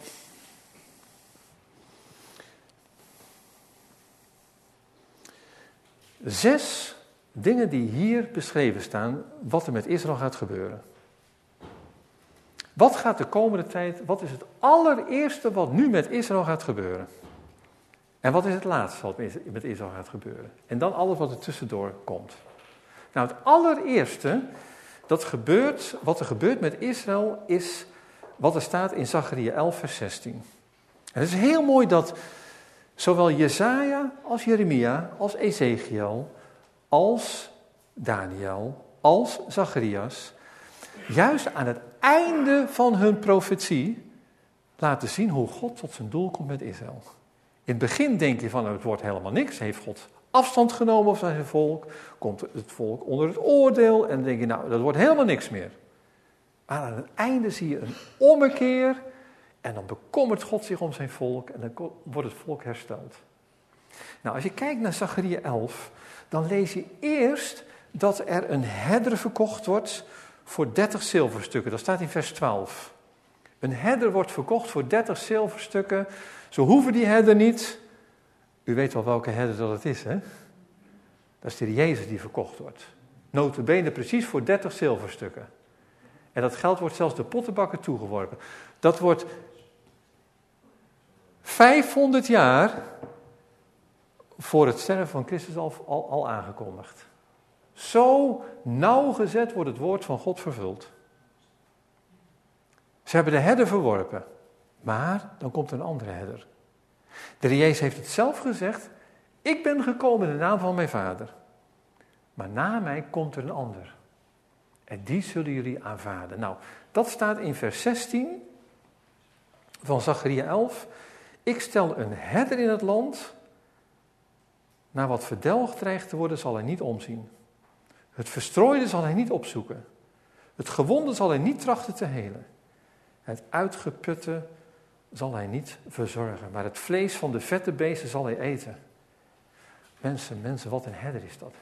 zes dingen die hier beschreven staan, wat er met Israël gaat gebeuren. Wat gaat de komende tijd, wat is het allereerste wat nu met Israël gaat gebeuren? En wat is het laatste wat met Israël gaat gebeuren? En dan alles wat er tussendoor komt. Nou, het allereerste dat gebeurt, wat er gebeurt met Israël is wat er staat in Zacharia elf vers zestien. En het is heel mooi dat zowel Jesaja als Jeremia, als Ezekiel, als Daniel, als Zacharias, juist aan het einde van hun profetie laten zien hoe God tot zijn doel komt met Israël. In het begin denk je van het wordt helemaal niks, heeft God afstand genomen van zijn volk, komt het volk onder het oordeel en dan denk je nou dat wordt helemaal niks meer. Maar aan het einde zie je een ommekeer en dan bekommert God zich om zijn volk en dan wordt het volk hersteld. Nou, als je kijkt naar Zacharia elf, dan lees je eerst dat er een herder verkocht wordt voor dertig zilverstukken. Dat staat in vers twaalf. Een herder wordt verkocht voor dertig zilverstukken. Ze hoeven die herder niet. U weet wel welke herder dat het is, hè? Dat is de Jezus die verkocht wordt. Nota bene precies voor dertig zilverstukken. En dat geld wordt zelfs de pottenbakker toegeworpen. Dat wordt vijfhonderd jaar voor het sterven van Christus al, al, al aangekondigd. Zo nauwgezet wordt het woord van God vervuld. Ze hebben de herder verworpen. Maar dan komt een andere herder. De Heer Jezus heeft het zelf gezegd. Ik ben gekomen in de naam van mijn vader. Maar na mij komt er een ander. En die zullen jullie aanvaarden. Nou, dat staat in vers zestien van Zacharia elf. Ik stel een herder in het land. Naar wat verdelgd dreigt te worden zal hij niet omzien. Het verstrooide zal hij niet opzoeken. Het gewonde zal hij niet trachten te helen. Het uitgeputte zal hij niet verzorgen. Maar het vlees van de vette beesten zal hij eten. Mensen, mensen, wat een herder is dat.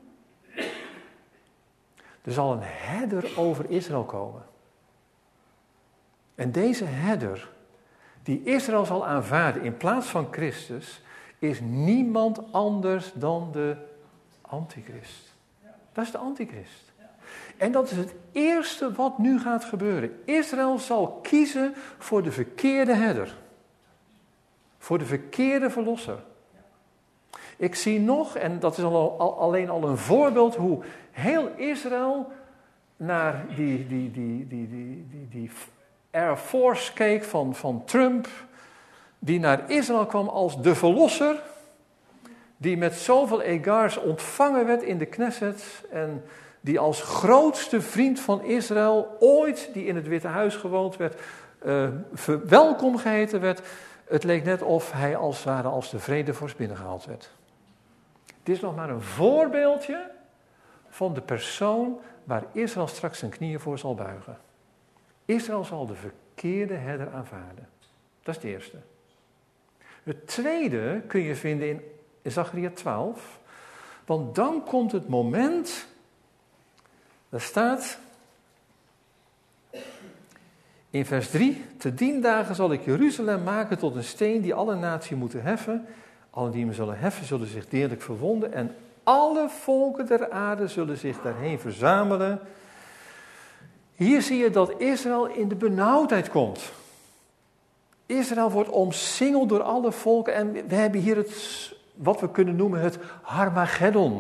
Er zal een herder over Israël komen. En deze herder, die Israël zal aanvaarden in plaats van Christus, is niemand anders dan de antichrist. Dat is de antichrist. En dat is het eerste wat nu gaat gebeuren. Israël zal kiezen voor de verkeerde herder. Voor de verkeerde verlosser. Ik zie nog, en dat is al, al, alleen al een voorbeeld, hoe heel Israël naar die, die, die, die, die, die, die Air Force keek van, van Trump, die naar Israël kwam als de verlosser, die met zoveel egars ontvangen werd in de Knesset en die als grootste vriend van Israël ooit, die in het Witte Huis gewoond werd, uh, welkom geheten werd. Het leek net of hij als het ware als de vredevorst binnengehaald werd. Dit is nog maar een voorbeeldje van de persoon waar Israël straks zijn knieën voor zal buigen. Israël zal de verkeerde herder aanvaarden. Dat is het eerste. Het tweede kun je vinden in Zacharia twaalf. Want dan komt het moment, daar staat in vers drie, te dien dagen zal ik Jeruzalem maken tot een steen die alle naties moeten heffen. Allen die hem zullen heffen zullen zich deerlijk verwonden en alle volken der aarde zullen zich daarheen verzamelen. Hier zie je dat Israël in de benauwdheid komt. Israël wordt omsingeld door alle volken en we hebben hier het, wat we kunnen noemen het Harmageddon.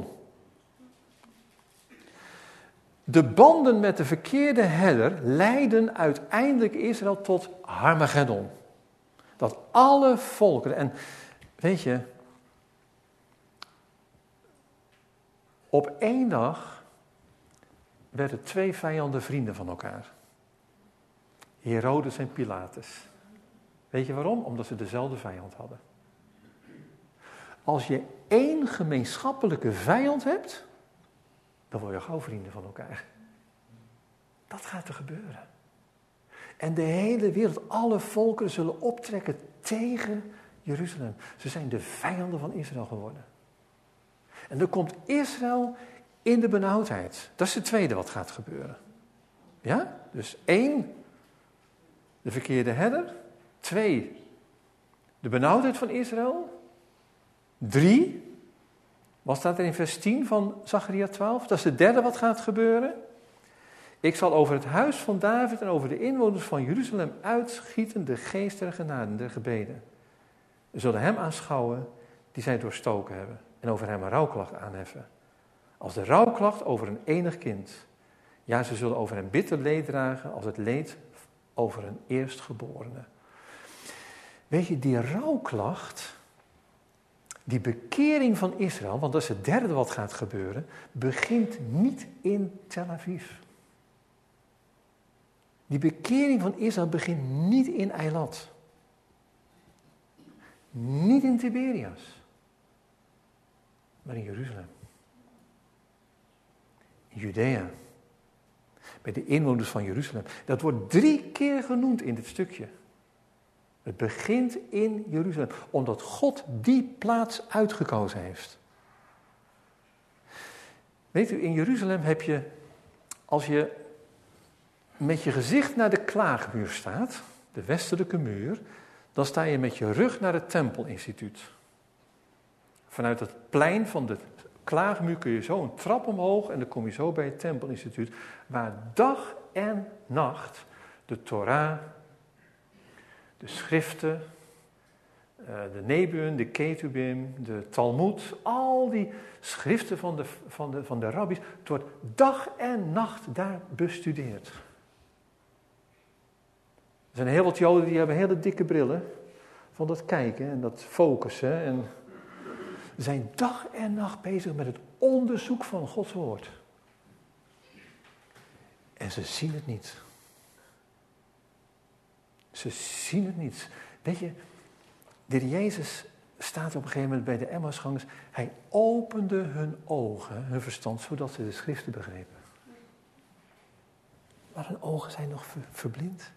De banden met de verkeerde herder leiden uiteindelijk Israël tot Harmageddon. Dat alle volken, en weet je, Op één dag werden twee vijanden vrienden van elkaar. Herodes en Pilatus. Weet je waarom? Omdat ze dezelfde vijand hadden. Als je één gemeenschappelijke vijand hebt, dan word je gauw vrienden van elkaar. Dat gaat er gebeuren. En de hele wereld, alle volken zullen optrekken tegen Jeruzalem. Ze zijn de vijanden van Israël geworden. En dan komt Israël in de benauwdheid. Dat is het tweede wat gaat gebeuren. Ja? Dus één, de verkeerde herder. Twee, de benauwdheid van Israël. Drie, wat staat er in vers tien van Zacharia twaalf? Dat is het derde wat gaat gebeuren. Ik zal over het huis van David en over de inwoners van Jeruzalem uitschieten de geest der genade, der gebeden. We zullen hem aanschouwen die zij doorstoken hebben en over hem een rouwklacht aanheffen. Als de rouwklacht over een enig kind. Ja, ze zullen over hem bitter leed dragen als het leed over een eerstgeborene. Weet je, die rouwklacht, die bekering van Israël, want dat is het derde wat gaat gebeuren, begint niet in Tel Aviv. Die bekering van Israël begint niet in Eilat. Niet in Tiberias. Maar in Jeruzalem. In Judea. Bij de inwoners van Jeruzalem. Dat wordt drie keer genoemd in dit stukje. Het begint in Jeruzalem. Omdat God die plaats uitgekozen heeft. Weet u, in Jeruzalem heb je, als je met je gezicht naar de klaagmuur staat, de westelijke muur, dan sta je met je rug naar het Tempelinstituut. Vanuit het plein van de klaagmuur kun je zo een trap omhoog en dan kom je zo bij het Tempelinstituut, waar dag en nacht de Torah, de schriften, de Nebuën, de Ketubim, de Talmud, al die schriften van de, van de, van de rabbies, het wordt dag en nacht daar bestudeerd. Er zijn heel wat Joden die hebben hele dikke brillen van dat kijken en dat focussen. En zijn dag en nacht bezig met het onderzoek van Gods woord. En ze zien het niet. Ze zien het niet. Weet je, de Heer Jezus staat op een gegeven moment bij de Emmausgangers. Hij opende hun ogen, hun verstand, zodat ze de schriften begrepen. Maar hun ogen zijn nog ver, verblind.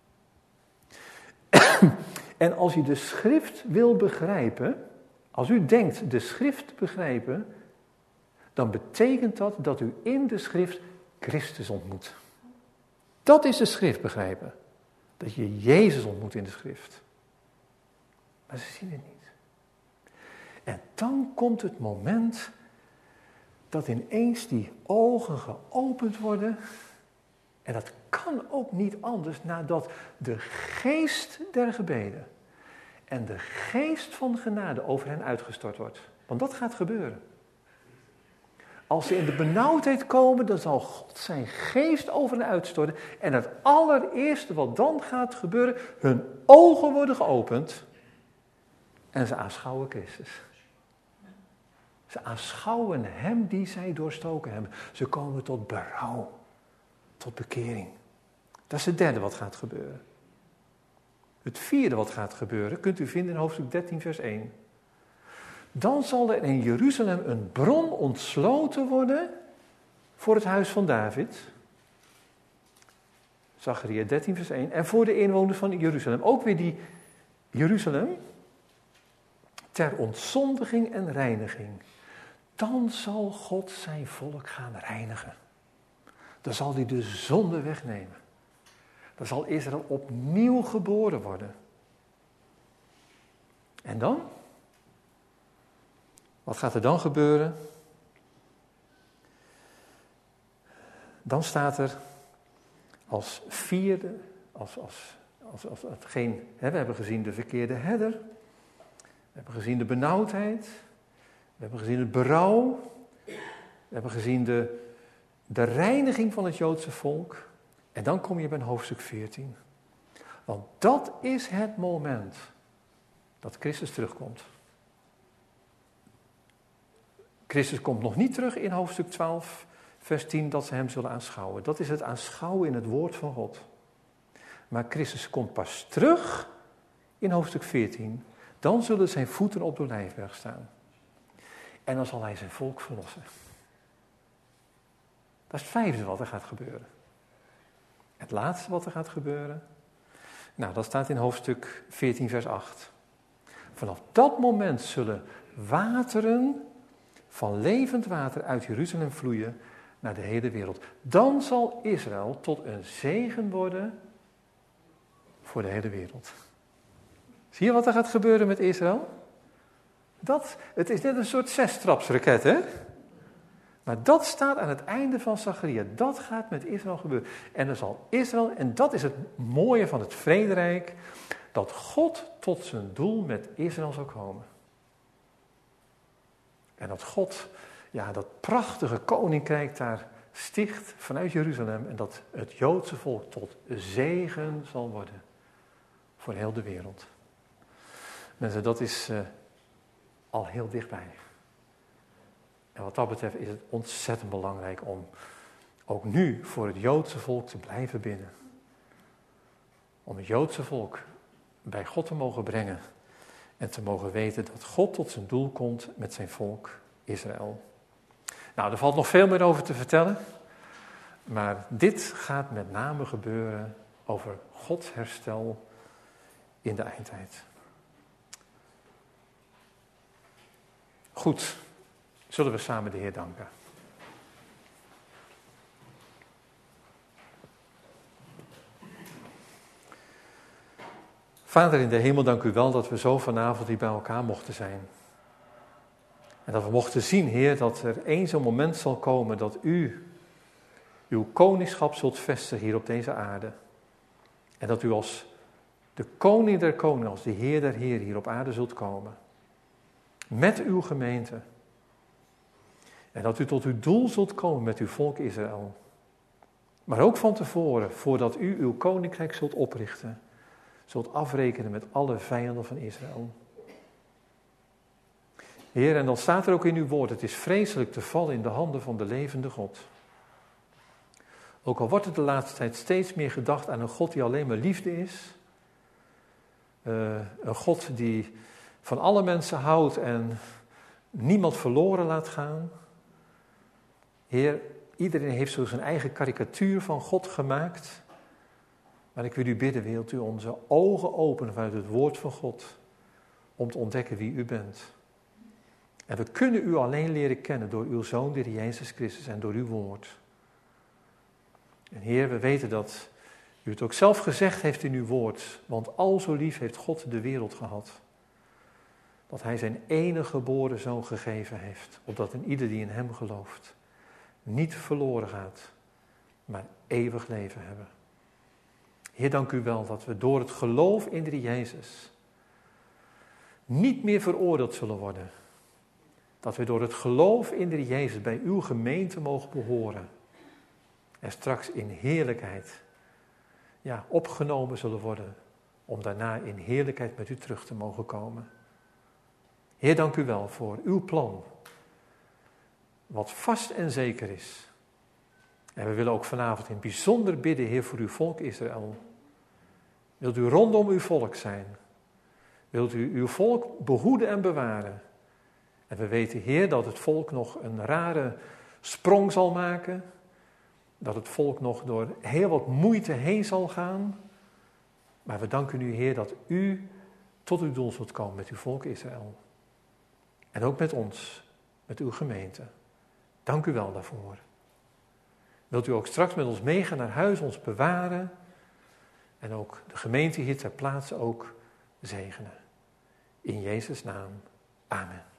En als u de schrift wil begrijpen, als u denkt de schrift te begrijpen, dan betekent dat dat u in de schrift Christus ontmoet. Dat is de schrift begrijpen. Dat je Jezus ontmoet in de schrift. Maar ze zien het niet. En dan komt het moment dat ineens die ogen geopend worden. En dat kan ook niet anders nadat de geest der gebeden en de geest van genade over hen uitgestort wordt. Want dat gaat gebeuren. Als ze in de benauwdheid komen, dan zal God zijn geest over hen uitstorten. En het allereerste wat dan gaat gebeuren, hun ogen worden geopend en ze aanschouwen Christus. Ze aanschouwen hem die zij doorstoken hebben. Ze komen tot berouw, tot bekering. Dat is het derde wat gaat gebeuren. Het vierde wat gaat gebeuren, kunt u vinden in hoofdstuk dertien vers één. Dan zal er in Jeruzalem een bron ontsloten worden voor het huis van David. Zacharia dertien vers één. En voor de inwoners van Jeruzalem. Ook weer die Jeruzalem. Ter ontzondiging en reiniging. Dan zal God zijn volk gaan reinigen. Dan zal hij de zonde wegnemen. Dan zal Israël opnieuw geboren worden. En dan? Wat gaat er dan gebeuren? Dan staat er als vierde, als, als, als, als hetgeen, hè, we hebben gezien de verkeerde herder. We hebben gezien de benauwdheid. We hebben gezien het berouw. We hebben gezien de, de reiniging van het Joodse volk. En dan kom je bij hoofdstuk veertien. Want dat is het moment dat Christus terugkomt. Christus komt nog niet terug in hoofdstuk twaalf, vers tien, dat ze hem zullen aanschouwen. Dat is het aanschouwen in het woord van God. Maar Christus komt pas terug in hoofdstuk veertien. Dan zullen zijn voeten op de olijfberg staan. En dan zal hij zijn volk verlossen. Dat is het vijfde wat er gaat gebeuren. Het laatste wat er gaat gebeuren. Nou, dat staat in hoofdstuk veertien, vers acht. Vanaf dat moment zullen wateren van levend water uit Jeruzalem vloeien naar de hele wereld. Dan zal Israël tot een zegen worden voor de hele wereld. Zie je wat er gaat gebeuren met Israël? Dat, het is net een soort zestrapsraket, hè? Maar dat staat aan het einde van Zacharia. Dat gaat met Israël gebeuren. En dan zal Israël, en dat is het mooie van het vrederijk, dat God tot zijn doel met Israël zal komen. En dat God, ja, dat prachtige koninkrijk daar sticht vanuit Jeruzalem. En dat het Joodse volk tot zegen zal worden voor heel de wereld. Mensen, dat is uh, al heel dichtbij. En wat dat betreft is het ontzettend belangrijk om ook nu voor het Joodse volk te blijven bidden. Om het Joodse volk bij God te mogen brengen en te mogen weten dat God tot zijn doel komt met zijn volk Israël. Nou, er valt nog veel meer over te vertellen, maar dit gaat met name gebeuren over Gods herstel in de eindtijd. Goed, zullen we samen de Heer danken. Vader in de hemel, dank u wel dat we zo vanavond hier bij elkaar mochten zijn. En dat we mochten zien, Heer, dat er eens een moment zal komen dat u uw koningschap zult vestigen hier op deze aarde. En dat u als de koning der koningen, als de Heer der Heeren hier op aarde zult komen. Met uw gemeente. En dat u tot uw doel zult komen met uw volk Israël. Maar ook van tevoren, voordat u uw koninkrijk zult oprichten, zult afrekenen met alle vijanden van Israël. Heer, en dan staat er ook in uw woord, het is vreselijk te vallen in de handen van de levende God. Ook al wordt het de laatste tijd steeds meer gedacht aan een God die alleen maar liefde is. Uh, een God die van alle mensen houdt en niemand verloren laat gaan. Heer, iedereen heeft zo zijn eigen karikatuur van God gemaakt. Maar ik wil u bidden, wilt u onze ogen openen vanuit het woord van God. Om te ontdekken wie u bent. En we kunnen u alleen leren kennen door uw Zoon, de Heer Jezus Christus, en door uw woord. En Heer, we weten dat u het ook zelf gezegd heeft in uw woord. Want al zo lief heeft God de wereld gehad. Dat hij zijn enige geboren Zoon gegeven heeft. Opdat een ieder die in hem gelooft niet verloren gaat, maar eeuwig leven hebben. Heer, dank u wel dat we door het geloof in de Heer Jezus niet meer veroordeeld zullen worden. Dat we door het geloof in de Heer Jezus bij uw gemeente mogen behoren. En straks in heerlijkheid ja, opgenomen zullen worden. Om daarna in heerlijkheid met u terug te mogen komen. Heer, dank u wel voor uw plan. Wat vast en zeker is. En we willen ook vanavond in het bijzonder bidden, Heer, voor uw volk Israël. Wilt u rondom uw volk zijn. Wilt u uw volk behoeden en bewaren. En we weten, Heer, dat het volk nog een rare sprong zal maken. Dat het volk nog door heel wat moeite heen zal gaan. Maar we danken u, Heer, dat u tot uw doel zult komen met uw volk Israël. En ook met ons, met uw gemeente. Dank u wel daarvoor. Wilt u ook straks met ons meegaan naar huis, ons bewaren. En ook de gemeente hier ter plaatse ook zegenen. In Jezus' naam. Amen.